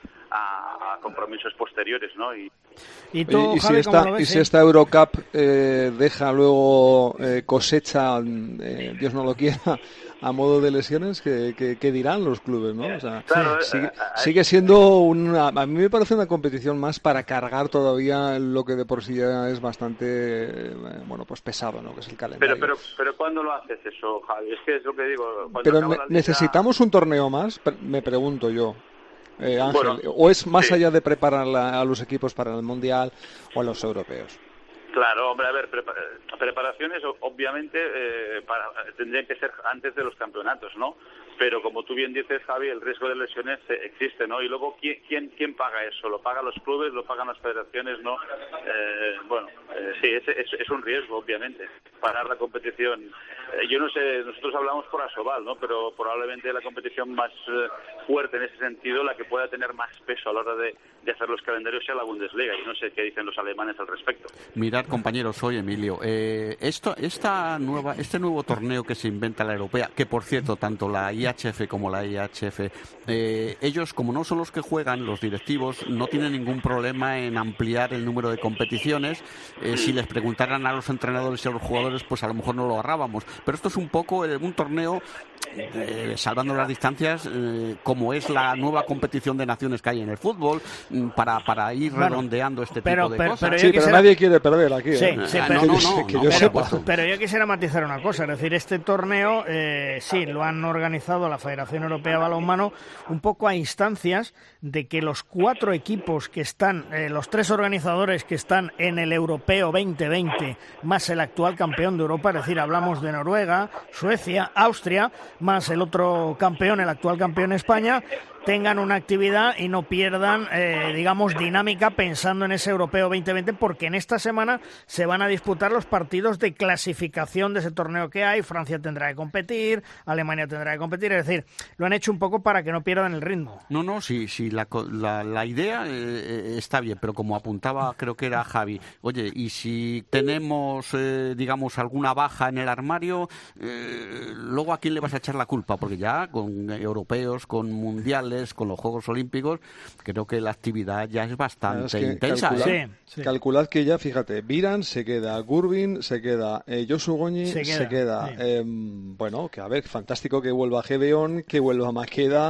Speaker 12: a, a compromisos posteriores, ¿no? Y,
Speaker 2: ¿Y, tú,
Speaker 11: y,
Speaker 2: Javi,
Speaker 11: si, esta,
Speaker 2: ves,
Speaker 11: y
Speaker 2: sí?
Speaker 11: si esta Eurocup eh, deja luego eh, cosecha, eh, Dios no lo quiera, a modo de lesiones, ¿qué, qué, qué dirán los clubes, ¿no? O sea,
Speaker 12: claro,
Speaker 11: sigue,
Speaker 12: eh,
Speaker 11: sigue siendo una... A mí me parece una competición más para cargar todavía lo que de por sí ya es bastante, eh, bueno, pues pesado, ¿no? Que es el calendario.
Speaker 12: Pero, pero, pero ¿cuándo lo haces eso, Javi? Es que es lo que digo.
Speaker 11: Pero ne- ¿necesitamos un torneo más? Me pregunto yo. Eh, Ángel,
Speaker 12: bueno,
Speaker 11: ¿o es más
Speaker 12: sí.
Speaker 11: allá de preparar la, a los equipos para el Mundial o a los europeos?
Speaker 12: Claro, hombre, a ver, prepa- preparaciones obviamente eh, para, tendrían que ser antes de los campeonatos, ¿no? Pero como tú bien dices, Javi, el riesgo de lesiones eh, existe, ¿no? Y luego, ¿quién, quién, quién paga eso? ¿Lo pagan los clubes? ¿Lo pagan las federaciones? ¿No? Eh, bueno, eh, sí, es, es, es un riesgo, obviamente, parar la competición. Eh, yo no sé, nosotros hablamos por Asobal, ¿no? Pero probablemente la competición más eh, fuerte en ese sentido, la que pueda tener más peso a la hora de, de hacer los calendarios, sea la Bundesliga. Y no sé qué dicen los alemanes al respecto.
Speaker 5: Mirad, compañeros, soy Emilio. Eh, esto, esta nueva, este nuevo torneo que se inventa la europea, que por cierto, tanto la I H F como la I H F, eh, ellos, como no son los que juegan, los directivos, no tienen ningún problema en ampliar el número de competiciones. Eh, si les preguntaran a los entrenadores y a los jugadores, pues a lo mejor no lo ahorrábamos. Pero esto es un poco eh, un torneo, eh, salvando las distancias, eh, como es la nueva competición de naciones que hay en el fútbol, para, para ir
Speaker 2: bueno,
Speaker 5: redondeando este
Speaker 2: pero,
Speaker 5: tipo de
Speaker 2: pero,
Speaker 5: cosas.
Speaker 2: pero
Speaker 11: Sí,
Speaker 2: quisiera...
Speaker 11: pero nadie quiere perder aquí.
Speaker 2: Sí,
Speaker 11: ¿eh?
Speaker 2: sí,
Speaker 5: Ah,
Speaker 2: pero,
Speaker 5: no, no, no,
Speaker 11: que
Speaker 5: no,
Speaker 11: yo
Speaker 5: pero,
Speaker 11: sepa.
Speaker 2: pero yo quisiera matizar una cosa, es decir, este torneo eh, sí, lo han organizado la Federación Europea de Balonmano un poco a instancias de que los cuatro equipos que están, eh, los tres organizadores que están en el Europeo veinte veinte, más el actual campeón de Europa, es decir, hablamos de Noruega, Suecia, Austria, más el otro campeón, el actual campeón España, tengan una actividad y no pierdan, eh, digamos, dinámica pensando en ese Europeo veinte veinte, porque en esta semana se van a disputar los partidos de clasificación de ese torneo que hay. Francia tendrá que competir, Alemania tendrá que competir, es decir, lo han hecho un poco para que no pierdan el ritmo.
Speaker 5: No, no, sí, sí, la, la, la idea eh, está bien, pero como apuntaba, creo que era Javi, oye, y si tenemos, eh, digamos, alguna baja en el armario, eh, luego ¿a quién le vas a echar la culpa? Porque ya con europeos, con mundiales, con los Juegos Olímpicos, creo que la actividad ya es bastante
Speaker 11: Es que
Speaker 5: intensa.
Speaker 11: calculad,
Speaker 5: ¿eh?
Speaker 2: Sí, sí.
Speaker 11: calculad que ya, fíjate, Viran se queda, Gurbin se queda, eh, Josu Goñi
Speaker 2: Se
Speaker 11: se
Speaker 2: queda,
Speaker 11: queda.
Speaker 2: sí.
Speaker 11: Eh, bueno, que a ver, fantástico que vuelva Gedeón, que vuelva Maqueda,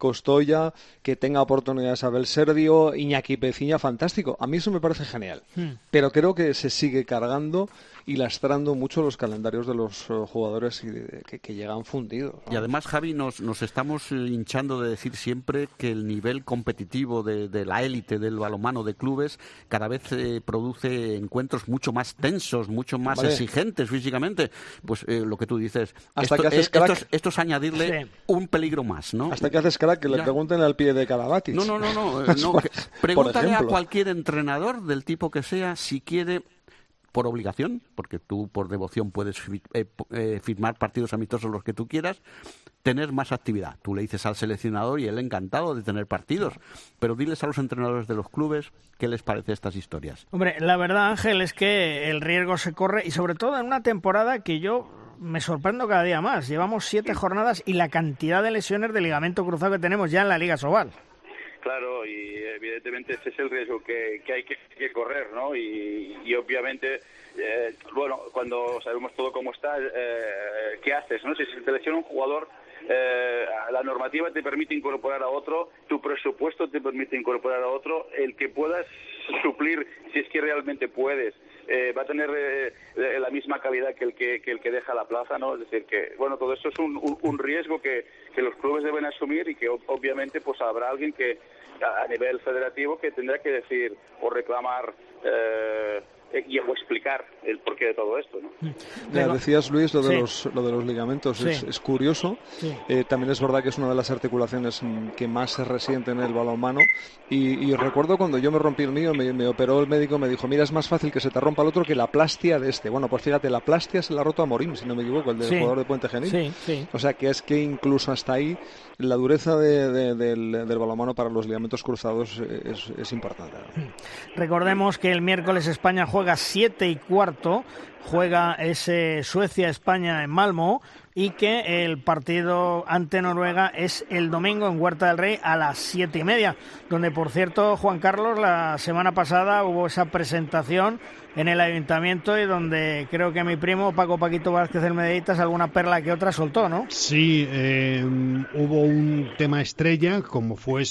Speaker 11: Costoya, que tenga oportunidades Abel Serdio, Iñaki Peciña, fantástico. A mí eso me parece genial. Hmm. Pero creo que se sigue cargando y lastrando mucho los calendarios de los uh, jugadores y de, que, que llegan fundidos, ¿no?
Speaker 5: Y además, Javi, nos, nos estamos hinchando de decir siempre que el nivel competitivo de, de la élite del balonmano de clubes cada vez eh, produce encuentros mucho más tensos, mucho más vale. exigentes físicamente. Pues eh, lo que tú dices,
Speaker 11: hasta
Speaker 5: esto,
Speaker 11: que haces
Speaker 5: eh,
Speaker 11: crack,
Speaker 5: esto, es, esto es añadirle sí. un peligro más, ¿no?
Speaker 11: Hasta que haces crack, que ya. le pregunten al pie de Carabatis.
Speaker 5: No, no, no, no. eh, no que, pregúntale a cualquier entrenador del tipo que sea si quiere, por obligación, porque tú por devoción puedes eh, eh, firmar partidos amistosos los que tú quieras, tener más actividad. Tú le dices al seleccionador y él encantado de tener partidos, pero diles a los entrenadores de los clubes qué les parece estas historias.
Speaker 2: Hombre, la verdad, Ángel, es que el riesgo se corre, y sobre todo en una temporada que yo me sorprendo cada día más. Llevamos siete jornadas y la cantidad de lesiones de ligamento cruzado que tenemos ya en la Liga Sobal.
Speaker 12: Claro, y evidentemente ese es el riesgo que, que hay que, que correr, ¿no? Y, y obviamente, eh, bueno, cuando sabemos todo cómo está, eh, ¿qué haces, no? Si se te lesiona un jugador, eh, la normativa te permite incorporar a otro, tu presupuesto te permite incorporar a otro, el que puedas suplir, si es que realmente puedes, eh, va a tener eh, la misma calidad que el que, que el que deja la plaza, ¿no? Es decir, que, bueno, todo esto es un, un, un riesgo que, que los clubes deben asumir y que obviamente pues habrá alguien que a nivel federativo que tendrá que decir o reclamar eh, y o explicar el porqué de todo esto, ¿no?
Speaker 11: Ya decías, Luis, lo de, sí. los, lo de los ligamentos,
Speaker 2: sí.
Speaker 11: es, es curioso. Sí. Eh, también es verdad que es una de las articulaciones que más se resienten en el balonmano. Y, y recuerdo cuando yo me rompí el mío, me, me operó el médico, me dijo, mira, es más fácil que se te rompa el otro que la plastia de este. Bueno, pues fíjate, la plastia se la ha roto a Morín, si no me equivoco, el del sí. jugador de Puente Genil.
Speaker 2: Sí, sí.
Speaker 11: O sea, que es que incluso hasta ahí la dureza de, de, del, del balonmano para los ligamentos cruzados es, es importante.
Speaker 2: Recordemos que el miércoles España juega siete y cuarto, juega ese Suecia-España en Malmö, y que el partido ante Noruega es el domingo en Huerta del Rey a las siete y media, donde, por cierto, Juan Carlos, la semana pasada hubo esa presentación en el ayuntamiento y donde creo que mi primo Paco Paquito Vázquez del Medeitas alguna perla que otra soltó, ¿no?
Speaker 3: Sí, eh, hubo un tema estrella, como fue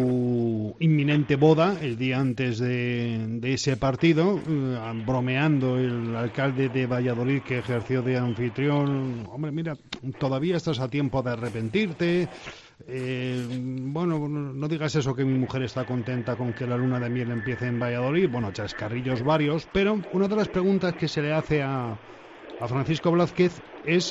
Speaker 3: su inminente boda el día antes de, de ese partido, eh, bromeando el alcalde de Valladolid, que ejerció de anfitrión. Hombre, mira, todavía estás a tiempo de arrepentirte. Eh, bueno, no digas eso, que mi mujer está contenta con que la luna de miel empiece en Valladolid. Bueno, chascarrillos varios, pero una de las preguntas que se le hace a, a Francisco Blázquez es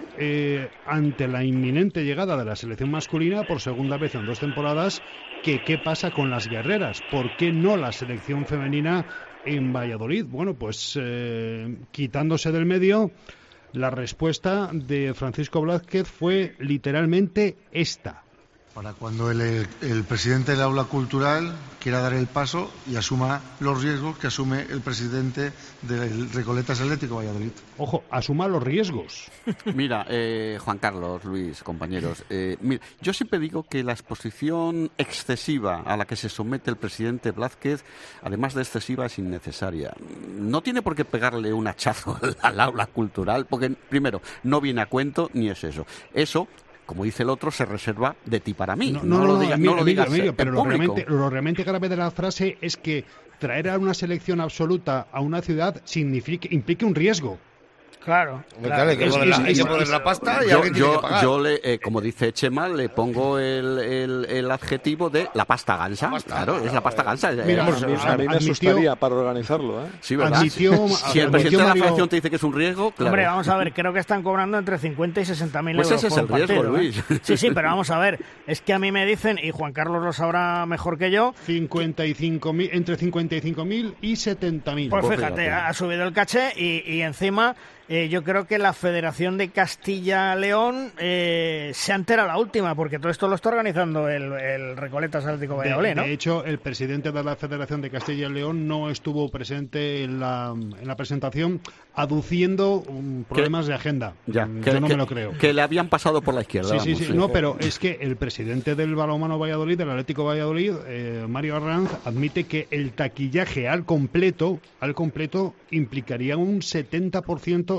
Speaker 3: eh, ante la inminente llegada de la selección masculina por segunda vez en dos temporadas, que qué pasa con las guerreras, por qué no la selección femenina en Valladolid. Bueno, pues eh, quitándose del medio, la respuesta de Francisco Blázquez fue literalmente esta.
Speaker 13: Para cuando el, el presidente del aula cultural quiera dar el paso y asuma los riesgos que asume el presidente del Recoletas Atlético Valladolid.
Speaker 3: Ojo, asuma los riesgos.
Speaker 5: Mira, eh, Juan Carlos, Luis, compañeros, eh, mira, yo siempre digo que la exposición excesiva a la que se somete el presidente Blázquez, además de excesiva, es innecesaria. No tiene por qué pegarle un hachazo al aula cultural, porque primero, no viene a cuento ni es eso. Eso, como dice el otro, se reserva de ti para mí.
Speaker 3: No, no, no, no lo digas,
Speaker 5: mira,
Speaker 3: no lo
Speaker 5: digas
Speaker 3: mira, mira, pero lo
Speaker 5: realmente,
Speaker 3: lo realmente grave de la frase es que traer a una selección absoluta a una ciudad signifique, implique un riesgo.
Speaker 2: Claro,
Speaker 4: claro. Hay que poner la, hay que poner la pasta y
Speaker 5: yo,
Speaker 4: alguien tiene
Speaker 5: yo,
Speaker 4: que pagar.
Speaker 5: Yo, le, eh, como dice Chema, le pongo el, el, el adjetivo de la pasta gansa. La pasta, claro, es la pasta gansa.
Speaker 11: Mira, pues, a mí, a mí me asustaría para organizarlo, ¿eh?
Speaker 5: Sí, ¿verdad?
Speaker 3: Admitió,
Speaker 5: si el presidente de la federación te dice que es un riesgo, claro.
Speaker 2: Hombre, vamos a ver, creo que están cobrando entre cincuenta y sesenta mil
Speaker 5: pues
Speaker 2: euros
Speaker 5: ese es el
Speaker 2: por
Speaker 5: riesgo,
Speaker 2: partido,
Speaker 5: Luis.
Speaker 2: ¿eh? Sí, sí, pero vamos a ver, es que a mí me dicen, y Juan Carlos lo sabrá mejor que yo,
Speaker 3: cincuenta y cinco mil, entre cincuenta y cinco mil y setenta mil.
Speaker 2: Pues fíjate, ha subido el caché y, y encima eh, yo creo que la Federación de Castilla-León eh, se ha enterado la última, porque todo esto lo está organizando el, el Recoletas Atlético Valladolid, ¿no?
Speaker 3: De hecho, el presidente de la Federación de Castilla y León no estuvo presente en la, en la presentación, aduciendo um, problemas de agenda.
Speaker 5: Ya,
Speaker 3: yo
Speaker 5: que,
Speaker 3: no
Speaker 5: que,
Speaker 3: me lo creo.
Speaker 5: Que le habían pasado por la izquierda.
Speaker 3: Sí,
Speaker 5: vamos,
Speaker 3: sí, sí,
Speaker 5: sí.
Speaker 3: No, pero es que el presidente del balonmano Valladolid, del Atlético Valladolid, eh, Mario Arranz, admite que el taquillaje al completo, al completo implicaría un setenta por ciento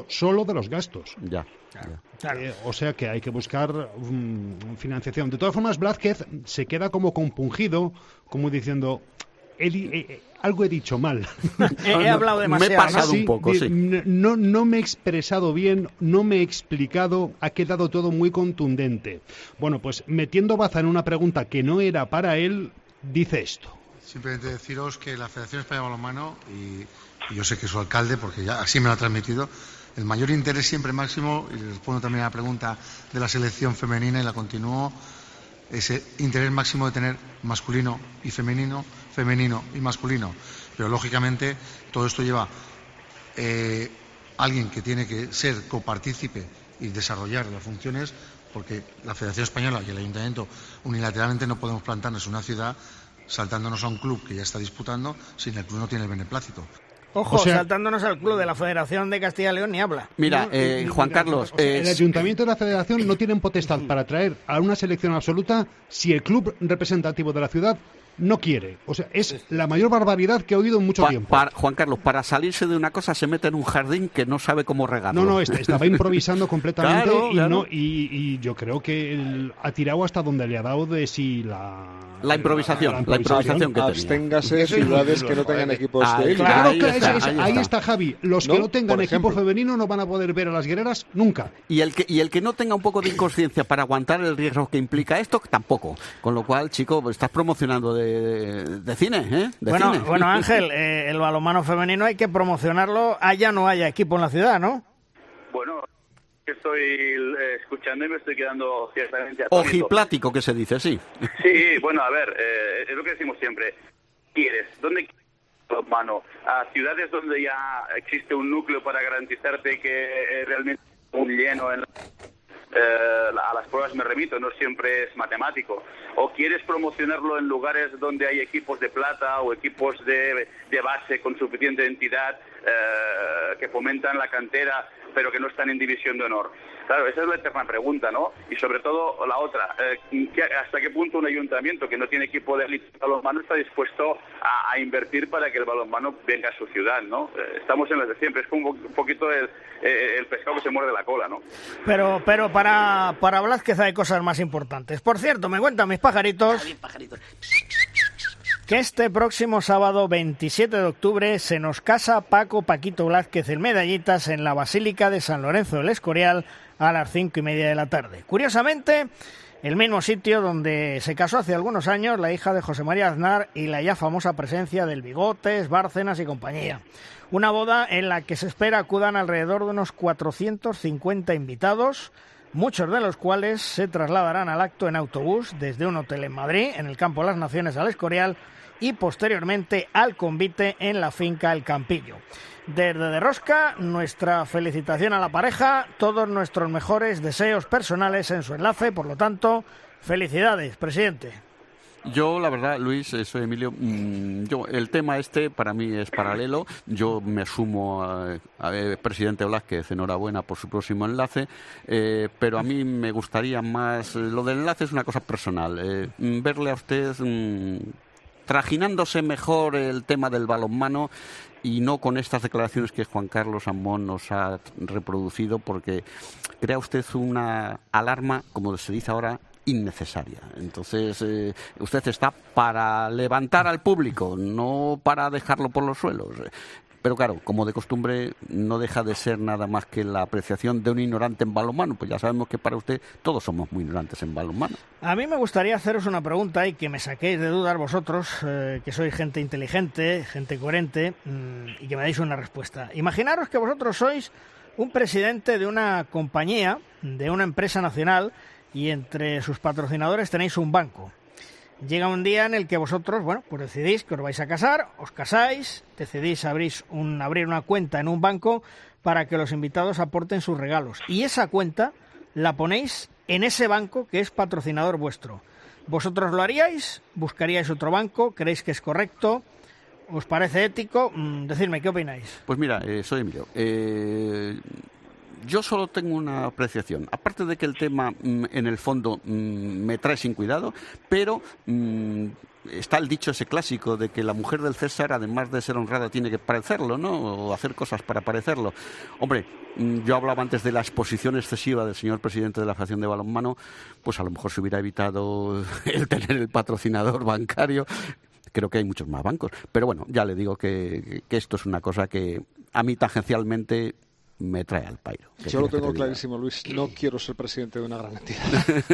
Speaker 3: ciento solo de los gastos.
Speaker 5: Ya.
Speaker 2: Claro.
Speaker 3: Eh, o sea que hay que buscar um, financiación. De todas formas, Blázquez se queda como compungido, como diciendo, he di- eh, algo he dicho mal.
Speaker 2: he, he hablado demasiado.
Speaker 5: Me he pasado
Speaker 3: ¿no?
Speaker 5: un poco,
Speaker 3: sí.
Speaker 5: sí.
Speaker 3: No, no me he expresado bien, no me he explicado, ha quedado todo muy contundente. Bueno, pues metiendo baza en una pregunta que no era para él, dice esto.
Speaker 13: Simplemente deciros que la Federación Española de Balonmano, y, y yo sé que su alcalde, porque ya así me lo ha transmitido, el mayor interés siempre máximo, y respondo también a la pregunta de la selección femenina y la continúo, ese interés máximo de tener masculino y femenino, femenino y masculino. Pero lógicamente todo esto lleva eh, alguien que tiene que ser copartícipe y desarrollar las funciones, porque la Federación Española y el Ayuntamiento unilateralmente no podemos plantarnos en una ciudad saltándonos a un club que ya está disputando si el club no tiene el beneplácito.
Speaker 2: Ojo,
Speaker 3: O sea-
Speaker 2: saltándonos al club de la Federación de Castilla y León ni habla.
Speaker 5: Mira,
Speaker 3: No,
Speaker 5: eh,
Speaker 3: eh,
Speaker 5: Juan
Speaker 3: mira,
Speaker 5: Carlos,
Speaker 3: o sea,
Speaker 5: eh,
Speaker 3: el Ayuntamiento y la Federación no tienen potestad para traer a una selección absoluta si el club representativo de la ciudad no quiere. O sea, es la mayor barbaridad que he oído en mucho
Speaker 5: pa-
Speaker 3: tiempo.
Speaker 5: para- Juan Carlos, para salirse de una cosa se mete en un jardín que no sabe cómo regarlo.
Speaker 3: No, no, est- estaba improvisando completamente
Speaker 5: Claro,
Speaker 3: y,
Speaker 5: claro.
Speaker 3: no y, y yo creo que él ha tirado hasta donde le ha dado de sí la...
Speaker 5: La improvisación, la improvisación que tenía.
Speaker 11: Absténgase de ciudades que no tengan equipos
Speaker 5: Ahí
Speaker 11: de élite.
Speaker 5: está,
Speaker 3: Claro,
Speaker 5: ahí
Speaker 3: claro,
Speaker 5: está,
Speaker 3: es- es-
Speaker 5: ahí
Speaker 3: ahí
Speaker 5: está.
Speaker 3: está Javi. Los que
Speaker 11: ¿No?
Speaker 3: no tengan
Speaker 11: Por
Speaker 3: equipo
Speaker 11: ejemplo.
Speaker 3: femenino no van a poder ver a las guerreras nunca.
Speaker 5: Y el que y el que no tenga un poco de inconsciencia para aguantar el riesgo que implica esto, tampoco. Con lo cual, chico, estás promocionando de, de cine, ¿eh? De
Speaker 2: Bueno,
Speaker 5: cine.
Speaker 2: bueno, Ángel, eh, el balonmano femenino hay que promocionarlo, haya o no haya equipo en la ciudad, ¿no?
Speaker 12: Bueno, estoy eh, escuchando y me estoy quedando ciertamente atónito.
Speaker 5: Ojiplático que se dice, sí.
Speaker 12: Sí, bueno, a ver, eh, es lo que decimos siempre. ¿Quieres? ¿Dónde quieres balonmano? A ciudades donde ya existe un núcleo para garantizarte que eh, realmente un lleno en la... Eh, a las pruebas me remito, no siempre es matemático. O quieres promocionarlo en lugares donde hay equipos de plata o equipos de, de base con suficiente entidad eh, que fomentan la cantera pero que no están en división de honor. Claro, esa es la eterna pregunta, ¿no? Y sobre todo la otra, eh, ¿qué- ¿hasta qué punto un ayuntamiento que no tiene equipo de élite de balonmano está dispuesto a, a invertir para que el balonmano venga a su ciudad, ¿no? Eh, estamos en las de siempre, es como un poquito el, eh, el pescado que se muerde la cola, ¿no?
Speaker 2: Pero pero para, para Blázquez hay cosas más importantes. Por cierto, me cuentan mis pajaritos que este próximo sábado veintisiete de octubre se nos casa Paco Paquito Blázquez en Medallitas en la Basílica de San Lorenzo del Escorial a las cinco y media de la tarde. Curiosamente, el mismo sitio donde se casó hace algunos años la hija de José María Aznar y la ya famosa presencia del Bigotes, Bárcenas y compañía. Una boda en la que se espera acudan alrededor de unos cuatrocientos cincuenta invitados, muchos de los cuales se trasladarán al acto en autobús desde un hotel en Madrid, en el Campo de las Naciones al Escorial, y posteriormente al convite en la finca El Campillo. Desde De Rosca, nuestra felicitación a la pareja, todos nuestros mejores deseos personales en su enlace, por lo tanto, felicidades, presidente.
Speaker 5: Yo, la verdad, Luis, eh, soy Emilio, mmm, yo, el tema este para mí es paralelo. Yo me sumo a, a eh, presidente Blázquez, enhorabuena por su próximo enlace, eh, pero a mí me gustaría más, lo del enlace es una cosa personal, eh, verle a usted mmm, trajinándose mejor el tema del balonmano y no con estas declaraciones que Juan Carlos Amón nos ha reproducido, porque crea usted una alarma, como se dice ahora, innecesaria. Entonces, eh, usted está para levantar al público, no para dejarlo por los suelos. Pero claro, como de costumbre, no deja de ser nada más que la apreciación de un ignorante en balonmano. Pues ya sabemos que para usted todos somos muy ignorantes en balonmano.
Speaker 2: A mí me gustaría haceros una pregunta y que me saquéis de dudas vosotros, eh, que sois gente inteligente, gente coherente, mmm, y que me deis una respuesta. Imaginaros que vosotros sois un presidente de una compañía, de una empresa nacional, y entre sus patrocinadores tenéis un banco. Llega un día en el que vosotros, bueno, pues decidís que os vais a casar, os casáis, decidís abrir, un, abrir una cuenta en un banco para que los invitados aporten sus regalos. Y esa cuenta la ponéis en ese banco que es patrocinador vuestro. ¿Vosotros lo haríais? ¿Buscaríais otro banco? ¿Creéis que es correcto? ¿Os parece ético? Mm, decidme, ¿qué opináis?
Speaker 5: Pues mira, eh, soy Emilio. Eh... yo solo tengo una apreciación. Aparte de que el tema, mm, en el fondo, mm, me trae sin cuidado, pero mm, está el dicho ese clásico de que la mujer del César, además de ser honrada, tiene que parecerlo, ¿no? O hacer cosas para parecerlo. Hombre, mm, yo hablaba antes de la exposición excesiva del señor presidente de la Federación de Balonmano, pues a lo mejor se hubiera evitado el tener el patrocinador bancario. Creo que hay muchos más bancos. Pero bueno, ya le digo que, que esto es una cosa que a mí tangencialmente me trae al pairo.
Speaker 11: Yo lo tengo clarísimo, Luis. No quiero ser presidente de una gran entidad.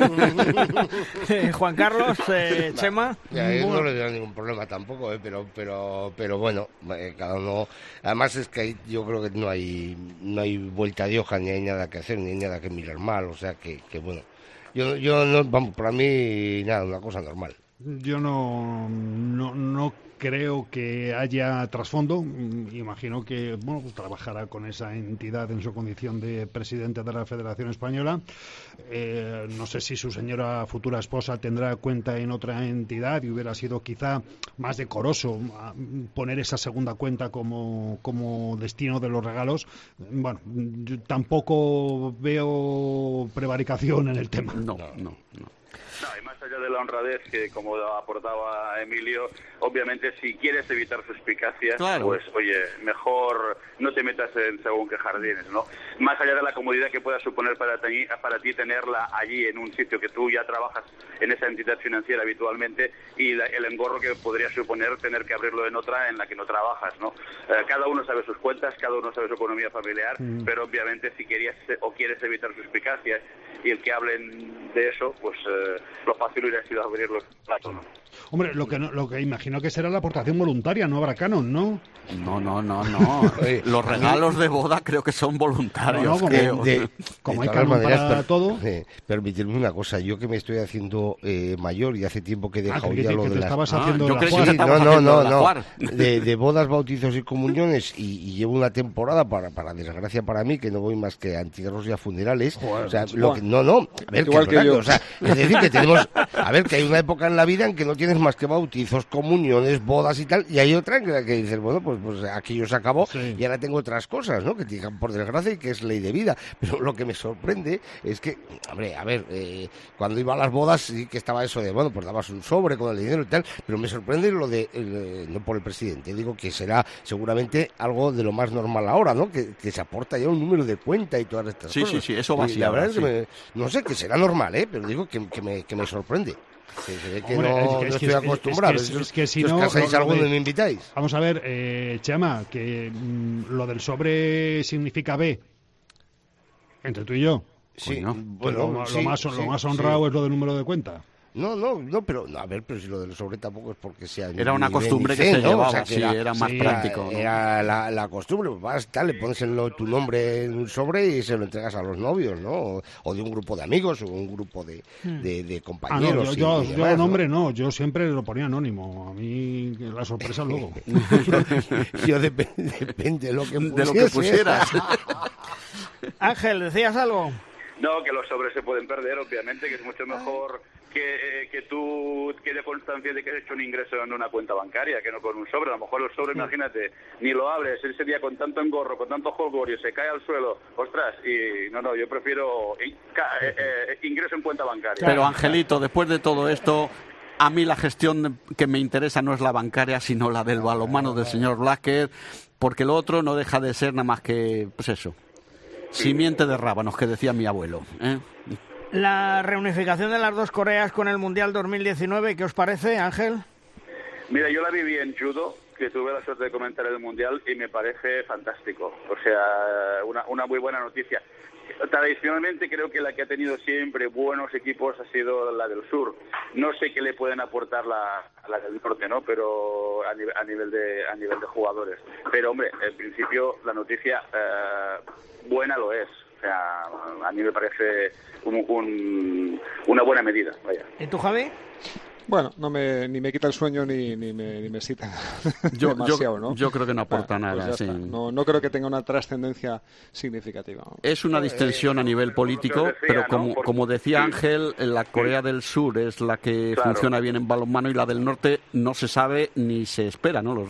Speaker 2: Juan Carlos, eh, Chema.
Speaker 4: Ya, yo no le veo ningún problema tampoco, eh, pero, pero, pero bueno, eh, cada uno. Además es que hay, yo creo que no hay, no hay vuelta de hoja, ni hay nada que hacer, ni hay nada que mirar mal. O sea que, que bueno, yo, yo no, vamos, para mí nada, una cosa normal.
Speaker 3: Yo no, no, no creo que haya trasfondo. Imagino que bueno, trabajará con esa entidad en su condición de presidente de la Federación Española. Eh, no sé si su señora futura esposa tendrá cuenta en otra entidad y hubiera sido quizá más decoroso poner esa segunda cuenta como, como destino de los regalos. Bueno, yo tampoco veo prevaricación en el tema.
Speaker 5: No, no, no.
Speaker 12: No, y más allá de la honradez, que como aportaba Emilio, obviamente si quieres evitar suspicacias, claro, pues oye, mejor no te metas en según qué jardines, ¿no? Más allá de la comodidad que pueda suponer para ti, para ti tenerla allí en un sitio que tú ya trabajas en esa entidad financiera habitualmente, y la, el engorro que podría suponer tener que abrirlo en otra en la que no trabajas, ¿no? Eh, cada uno sabe sus cuentas, cada uno sabe su economía familiar, mm. pero obviamente si querías o quieres evitar suspicacias y el que hablen de eso, pues eh, lo fácil hubiera sido abrirlo en ¿no?
Speaker 3: Hombre, lo que no, lo que imagino que será la aportación voluntaria, no habrá canon, ¿no?
Speaker 5: No, no, no, no. Los regalos de boda creo que son voluntarios. No, no, como,
Speaker 3: creo. De, como de hay canon maneras, para per, todo.
Speaker 4: Eh, permitidme una cosa, yo que me estoy haciendo eh, mayor y hace tiempo que he dejado
Speaker 3: ah,
Speaker 4: ya
Speaker 3: que,
Speaker 4: lo
Speaker 3: que
Speaker 4: de
Speaker 3: te
Speaker 4: las...
Speaker 3: estabas haciendo
Speaker 4: ah, yo
Speaker 3: la
Speaker 4: creo
Speaker 3: que
Speaker 4: sí, no, no, no, no. De, de bodas, bautizos y comuniones, y, y llevo una temporada, para, para desgracia para mí, que no voy más que a entierros y a funerales. Joder, o sea, lo que, no, no, a ver, igual que, que yo. O sea, es decir, que tenemos... A ver, que hay una época en la vida en que no tienes más que bautizos, comuniones, bodas y tal, y hay otra en la que dices, bueno, pues, pues aquello se acabó, sí, y ahora tengo otras cosas, ¿no? Que te digan por desgracia y que es ley de vida. Pero lo que me sorprende es que, hombre, a ver, eh, cuando iba a las bodas sí que estaba eso de, bueno, pues dabas un sobre con el dinero y tal, pero me sorprende lo de, el, no por el presidente, digo que será seguramente algo de lo más normal ahora, ¿no? Que, que se aporta ya un número de cuenta y todas estas
Speaker 5: sí,
Speaker 4: cosas.
Speaker 5: Sí, sí, sí, eso va así.
Speaker 4: La verdad
Speaker 5: sí.
Speaker 4: es que me, no sé, que será normal, ¿eh? Pero digo que, que, me, que me sorprende. Que se ve que
Speaker 3: Hombre,
Speaker 4: no,
Speaker 3: es que,
Speaker 4: no
Speaker 3: es
Speaker 4: estoy
Speaker 3: que,
Speaker 4: acostumbrado.
Speaker 3: Es que, es que si
Speaker 4: ¿Os
Speaker 3: no,
Speaker 4: casáis
Speaker 3: lo,
Speaker 4: alguno
Speaker 3: lo de,
Speaker 4: y me invitáis?
Speaker 3: Vamos a ver, eh, Chema, que mmm, lo del sobre significa B. Entre tú y yo.
Speaker 4: Sí,
Speaker 3: bueno,
Speaker 4: bueno,
Speaker 3: lo,
Speaker 4: sí,
Speaker 3: lo, más,
Speaker 4: sí,
Speaker 3: lo más honrado
Speaker 4: sí.
Speaker 3: es lo del número de cuenta.
Speaker 4: No, no, no, pero no, a ver, pero si lo del sobre tampoco es porque sea
Speaker 5: era una
Speaker 4: ni
Speaker 5: costumbre
Speaker 4: ni
Speaker 5: que
Speaker 4: fe,
Speaker 5: se
Speaker 4: ¿no?
Speaker 5: llevaba,
Speaker 4: o sea, que
Speaker 5: sí,
Speaker 4: era,
Speaker 5: era más
Speaker 4: sí,
Speaker 5: práctico.
Speaker 4: Era,
Speaker 5: ¿no?
Speaker 4: era la, la costumbre, pues vas, tal, le pones el, tu nombre en un sobre y se lo entregas a los novios, ¿no? O, o de un grupo de amigos o un grupo de, de, de compañeros.
Speaker 3: Ah, no, yo,
Speaker 4: y,
Speaker 3: yo,
Speaker 4: y demás,
Speaker 3: yo nombre
Speaker 4: ¿no?
Speaker 3: no, yo siempre lo ponía anónimo. A mí la sorpresa luego.
Speaker 4: yo yo dep depende de lo que,
Speaker 5: de lo que pusieras.
Speaker 2: Ángel, ¿decías algo?
Speaker 12: No, que los sobres se pueden perder, obviamente, que es mucho mejor que, eh, que tú quede constancia de que has hecho un ingreso en una cuenta bancaria, que no con un sobre. A lo mejor los sobres, sí, imagínate, ni lo abres ese día con tanto engorro, con tanto jolgorio, se cae al suelo, ostras, y no, no, yo prefiero eh, eh, eh, ingreso en cuenta bancaria.
Speaker 5: Pero, Angelito, después de todo esto, a mí la gestión que me interesa no es la bancaria, sino la del balonmano del señor Blázquez, porque lo otro no deja de ser nada más que, pues eso, simiente de rábanos, que decía mi abuelo, ¿eh?
Speaker 2: La reunificación de las dos Coreas con el Mundial dos mil diecinueve, ¿qué os parece, Ángel?
Speaker 12: Mira, yo la viví en judo, que tuve la suerte de comentar el Mundial, y me parece fantástico. O sea, una, una muy buena noticia. Tradicionalmente creo que la que ha tenido siempre buenos equipos ha sido la del sur. No sé qué le pueden aportar la, la del norte, ¿no? Pero a nivel, a nivel de a nivel de jugadores. Pero hombre, en principio la noticia eh, buena lo es. O sea, a mí me parece un, un, una buena medida. Vaya.
Speaker 2: ¿Y tú, Javi?
Speaker 11: Bueno, no me, ni me quita el sueño ni, ni, me, ni me excita
Speaker 5: yo,
Speaker 11: demasiado,
Speaker 5: yo,
Speaker 11: ¿no?
Speaker 5: Yo creo que no aporta
Speaker 11: ah,
Speaker 5: nada,
Speaker 11: pues
Speaker 5: sí.
Speaker 11: No, no creo que tenga una trascendencia significativa.
Speaker 5: Es una distensión a nivel político, decía, pero como, ¿no? como decía Ángel, la Corea del Sur es la que claro. funciona bien en balonmano y la del norte no se sabe ni se espera, no lo sé.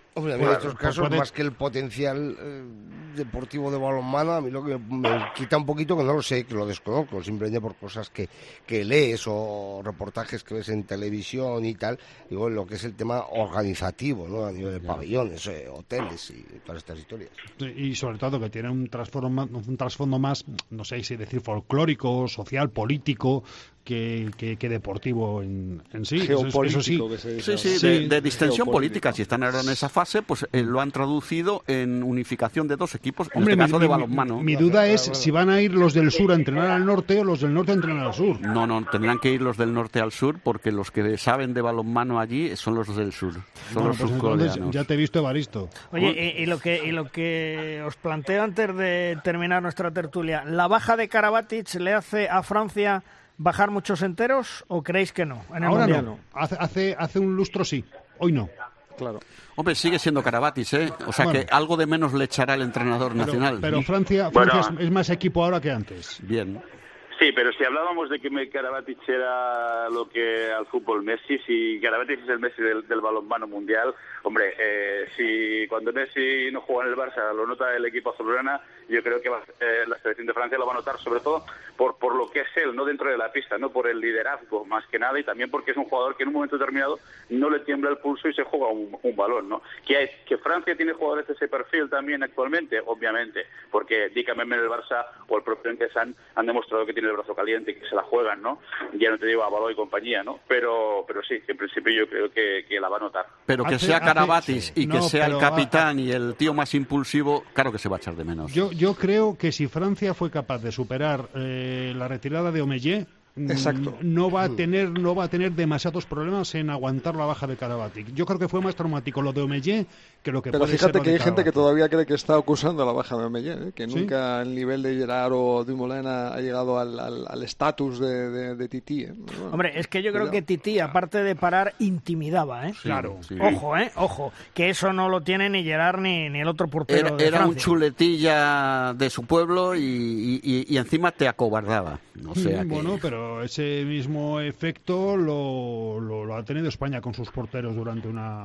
Speaker 4: Hombre, a mí en estos casos, puede... más que el potencial eh, deportivo de balonmano, a mí lo que me quita un poquito, que no lo sé, que lo desconozco, simplemente por cosas que, que lees o reportajes que ves en televisión y tal, digo, lo que es el tema organizativo, ¿no? A nivel de pabellones, eh, hoteles y todas estas historias.
Speaker 3: Y sobre todo que tiene un trasfondo, un trasfondo más, no sé si decir folclórico, social, político, que, que, que deportivo en, en sí. Eso, eso sí.
Speaker 5: Sí, sí, sí, de, de distensión política. Si están ahora en esa fase, pues eh, lo han traducido en unificación de dos equipos, en Hombre, este caso mi, de balonmano.
Speaker 3: Mi, mi duda es si van a ir los del sur a entrenar al norte o los del norte a entrenar al sur.
Speaker 5: No, no, tendrán que ir los del norte al sur, porque los que saben de balonmano allí son los del sur. Son
Speaker 3: bueno,
Speaker 5: los
Speaker 3: pues
Speaker 5: surcoreanos.
Speaker 3: Ya te he visto, Evaristo.
Speaker 2: Oye, y, y, lo que, y lo que os planteo antes de terminar nuestra tertulia, ¿la baja de Karabatic le hace a Francia bajar muchos enteros o creéis que no? En el
Speaker 3: Ahora
Speaker 2: mundial?
Speaker 3: no. Hace, hace, hace un lustro sí, hoy no.
Speaker 11: Claro.
Speaker 5: Hombre, sigue siendo Karabatic, ¿eh? O sea bueno, que algo de menos le echará el entrenador
Speaker 3: pero,
Speaker 5: nacional.
Speaker 3: Pero Francia, Francia
Speaker 12: bueno,
Speaker 3: es, es más equipo ahora que antes.
Speaker 5: Bien.
Speaker 12: Sí, pero si hablábamos de que Karabatic era lo que al fútbol Messi, si Karabatic es el Messi del, del balonmano mundial, hombre, eh, si cuando Messi no juega en el Barça lo nota el equipo azulgrana, yo creo que va, eh, la selección de Francia lo va a notar, sobre todo por por lo que es él, no dentro de la pista, no por el liderazgo más que nada, y también porque es un jugador que en un momento determinado no le tiembla el pulso y se juega un, un balón, ¿no? Que, hay, que Francia tiene jugadores de ese perfil también actualmente, obviamente, porque Dika Memme en el Barça o el propio Enkesan han demostrado que tiene el brazo caliente y que se la juegan, ¿no? Ya no te digo a Baló y compañía, ¿no? Pero pero sí, en principio yo creo que, que la va a notar.
Speaker 5: Pero que
Speaker 3: hace,
Speaker 5: sea Karabatic
Speaker 3: hace,
Speaker 5: y que
Speaker 3: no,
Speaker 5: sea el capitán
Speaker 3: a...
Speaker 5: y el tío más impulsivo, claro que se va a echar de menos.
Speaker 3: Yo, yo creo que si Francia fue capaz de superar eh, la retirada de Omeyer,
Speaker 11: Exacto.
Speaker 3: no va a tener no va a tener demasiados problemas en aguantar la baja de Karabatic. Yo creo que fue más traumático lo de Omeyer que lo que
Speaker 11: Pero
Speaker 3: puede
Speaker 11: fíjate
Speaker 3: ser
Speaker 11: que hay
Speaker 3: de
Speaker 11: gente que todavía cree que está acusando la baja de Omeyer, ¿eh? Que
Speaker 3: ¿Sí?
Speaker 11: nunca el nivel de Gerard o Dumoulin ha, ha llegado al estatus de, de, de Tití, ¿eh? Bueno,
Speaker 2: Hombre, es que yo creo
Speaker 11: cuidado.
Speaker 2: que Tití, aparte de parar, intimidaba, ¿eh?
Speaker 5: Sí,
Speaker 3: Claro.
Speaker 5: sí.
Speaker 2: Ojo, ¿eh? Ojo, que eso no lo tiene ni Gerard ni, ni el otro portero
Speaker 5: Era,
Speaker 2: de
Speaker 5: era un
Speaker 2: Francia.
Speaker 5: chuletilla de su pueblo y, y, y encima te acobardaba. O sea
Speaker 3: Mm,
Speaker 5: que...
Speaker 3: Bueno, pero ese mismo efecto lo, lo, lo ha tenido España con sus porteros durante una...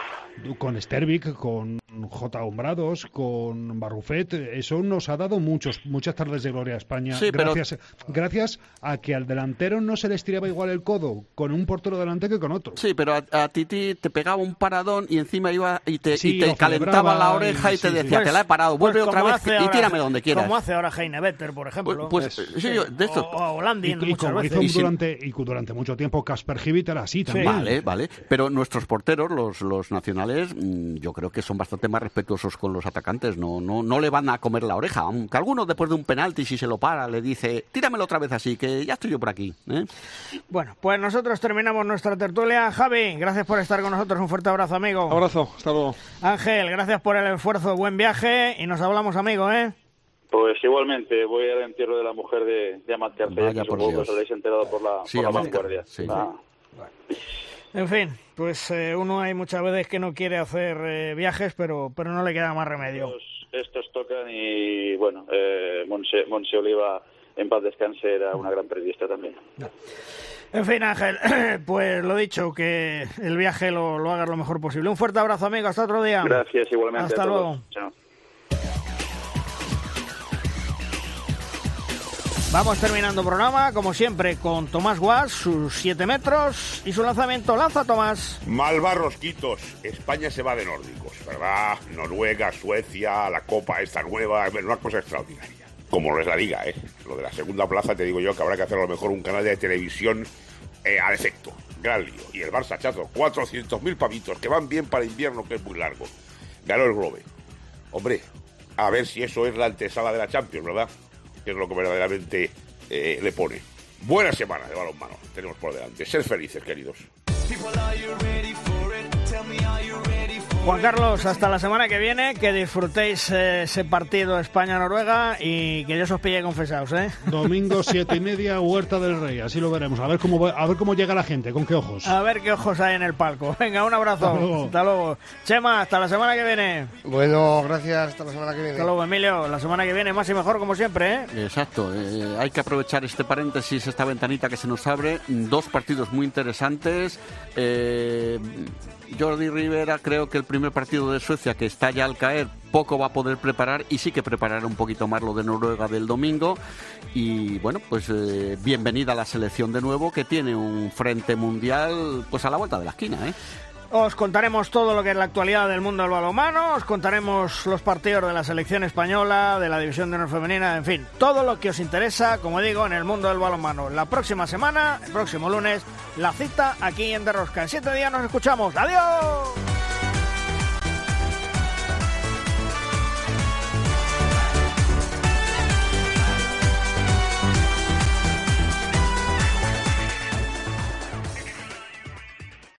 Speaker 3: con Stervik, con J. Hombrados, con Barrufet. Eso nos ha dado muchos muchas tardes de gloria a España.
Speaker 5: Sí,
Speaker 3: gracias,
Speaker 5: pero...
Speaker 3: gracias a que al delantero no se le estiraba igual el codo con un portero delante que con otro.
Speaker 5: Sí, pero a, a Tití te pegaba un paradón y encima iba y te,
Speaker 3: Sí,
Speaker 5: y te
Speaker 3: lo
Speaker 5: calentaba
Speaker 3: celebraba
Speaker 5: la oreja y,
Speaker 3: y-
Speaker 5: y te
Speaker 3: sí, sí.
Speaker 5: decía,
Speaker 2: Pues-
Speaker 5: te la he parado, vuelve
Speaker 2: pues
Speaker 5: otra
Speaker 2: como
Speaker 5: vez
Speaker 2: hace
Speaker 5: y
Speaker 2: ahora-
Speaker 5: tírame donde quieras.
Speaker 2: Como hace ahora Heine Vetter, por ejemplo.
Speaker 5: Pues, pues sí, yo- de esto...
Speaker 2: O, o Landin,
Speaker 3: Y, y
Speaker 2: muchas
Speaker 3: como
Speaker 2: veces.
Speaker 3: hizo
Speaker 5: Y si-
Speaker 3: durante, y durante mucho tiempo Kasper Hivit era así también.
Speaker 5: Vale, vale. Pero nuestros porteros, los, los nacionales, mmm, yo creo que son bastante más respetuosos con los atacantes. No, no, no le van a comer la oreja. Aunque alguno después de un penalti, si se lo para, le dice, tíramelo otra vez así, que ya estoy yo por aquí. ¿eh?
Speaker 2: Bueno, pues nosotros terminamos nuestra tertulia. Javi, gracias por estar con nosotros. Un fuerte abrazo, amigo.
Speaker 11: Abrazo, hasta luego.
Speaker 2: Ángel, gracias por el esfuerzo. Buen viaje y nos hablamos, amigo, ¿eh?
Speaker 12: Pues igualmente, voy al entierro de la mujer de, de Amat Arcea,
Speaker 5: Vaya
Speaker 12: que
Speaker 5: por
Speaker 12: supongo que
Speaker 5: Dios.
Speaker 12: os habréis enterado por la,
Speaker 5: Sí,
Speaker 12: por la
Speaker 5: Amat
Speaker 12: vanguardia.
Speaker 5: sí.
Speaker 12: Ah.
Speaker 2: En fin, pues eh, uno hay muchas veces que no quiere hacer eh, viajes, pero, pero no le queda más remedio.
Speaker 12: Estos, estos tocan y, bueno, eh, Monse, Monse Oliva, en paz descanse, era una gran periodista también.
Speaker 2: En fin, Ángel, pues lo dicho, que el viaje lo, lo hagas lo mejor posible. Un fuerte abrazo, amigo. Hasta otro día.
Speaker 12: Gracias, igualmente.
Speaker 2: Hasta
Speaker 12: a todos.
Speaker 2: luego.
Speaker 12: Chao.
Speaker 2: Vamos terminando programa, como siempre, con Tomás Guas, sus siete metros y su lanzamiento. Lanza, Tomás.
Speaker 14: Malvarrosquitos, España se va de nórdicos, ¿verdad? Noruega, Suecia, la Copa esta nueva, es una cosa extraordinaria. Como lo es la Liga, ¿eh? Lo de la segunda plaza te digo yo que habrá que hacer a lo mejor un canal de televisión eh, al efecto. Gran lío. Y el Barça, chato, cuatrocientos mil pavitos que van bien para invierno, que es muy largo. Ganó el Globe. Hombre, a ver si eso es la antesala de la Champions, ¿verdad? Que es lo que verdaderamente eh, le pone. Buena semana de balonmano tenemos por delante. Sed felices, queridos.
Speaker 2: Juan Carlos, hasta la semana que viene, que disfrutéis eh, ese partido España-Noruega y que Dios os pille confesados, ¿eh?
Speaker 3: Domingo siete y media, Huerta del Rey, así lo veremos. A ver cómo va- a ver cómo llega la gente, con qué ojos.
Speaker 2: A ver qué ojos hay en el palco. Venga, un abrazo.
Speaker 3: Hasta luego.
Speaker 2: Hasta luego. Chema, hasta la semana que viene.
Speaker 4: Bueno, gracias, hasta la semana que viene.
Speaker 2: Hasta luego, Emilio. La semana que viene más y mejor, como siempre, ¿eh?
Speaker 5: Exacto, eh, hay que aprovechar este paréntesis, esta ventanita que se nos abre. Dos partidos muy interesantes. Eh, Jordi Rivera, creo que el primer partido de Suecia, que está ya al caer, poco va a poder preparar, y sí que preparará un poquito más lo de Noruega del domingo. Y bueno, pues eh, bienvenida a la selección de nuevo, que tiene un frente mundial pues a la vuelta de la esquina, ¿eh?
Speaker 2: Os contaremos todo lo que es la actualidad del mundo del balonmano, os contaremos los partidos de la selección española, de la división de honor femenina, en fin, todo lo que os interesa, como digo, en el mundo del balonmano. La próxima semana, el próximo lunes, la cita aquí en De Rosca. En siete días nos escuchamos. ¡Adiós!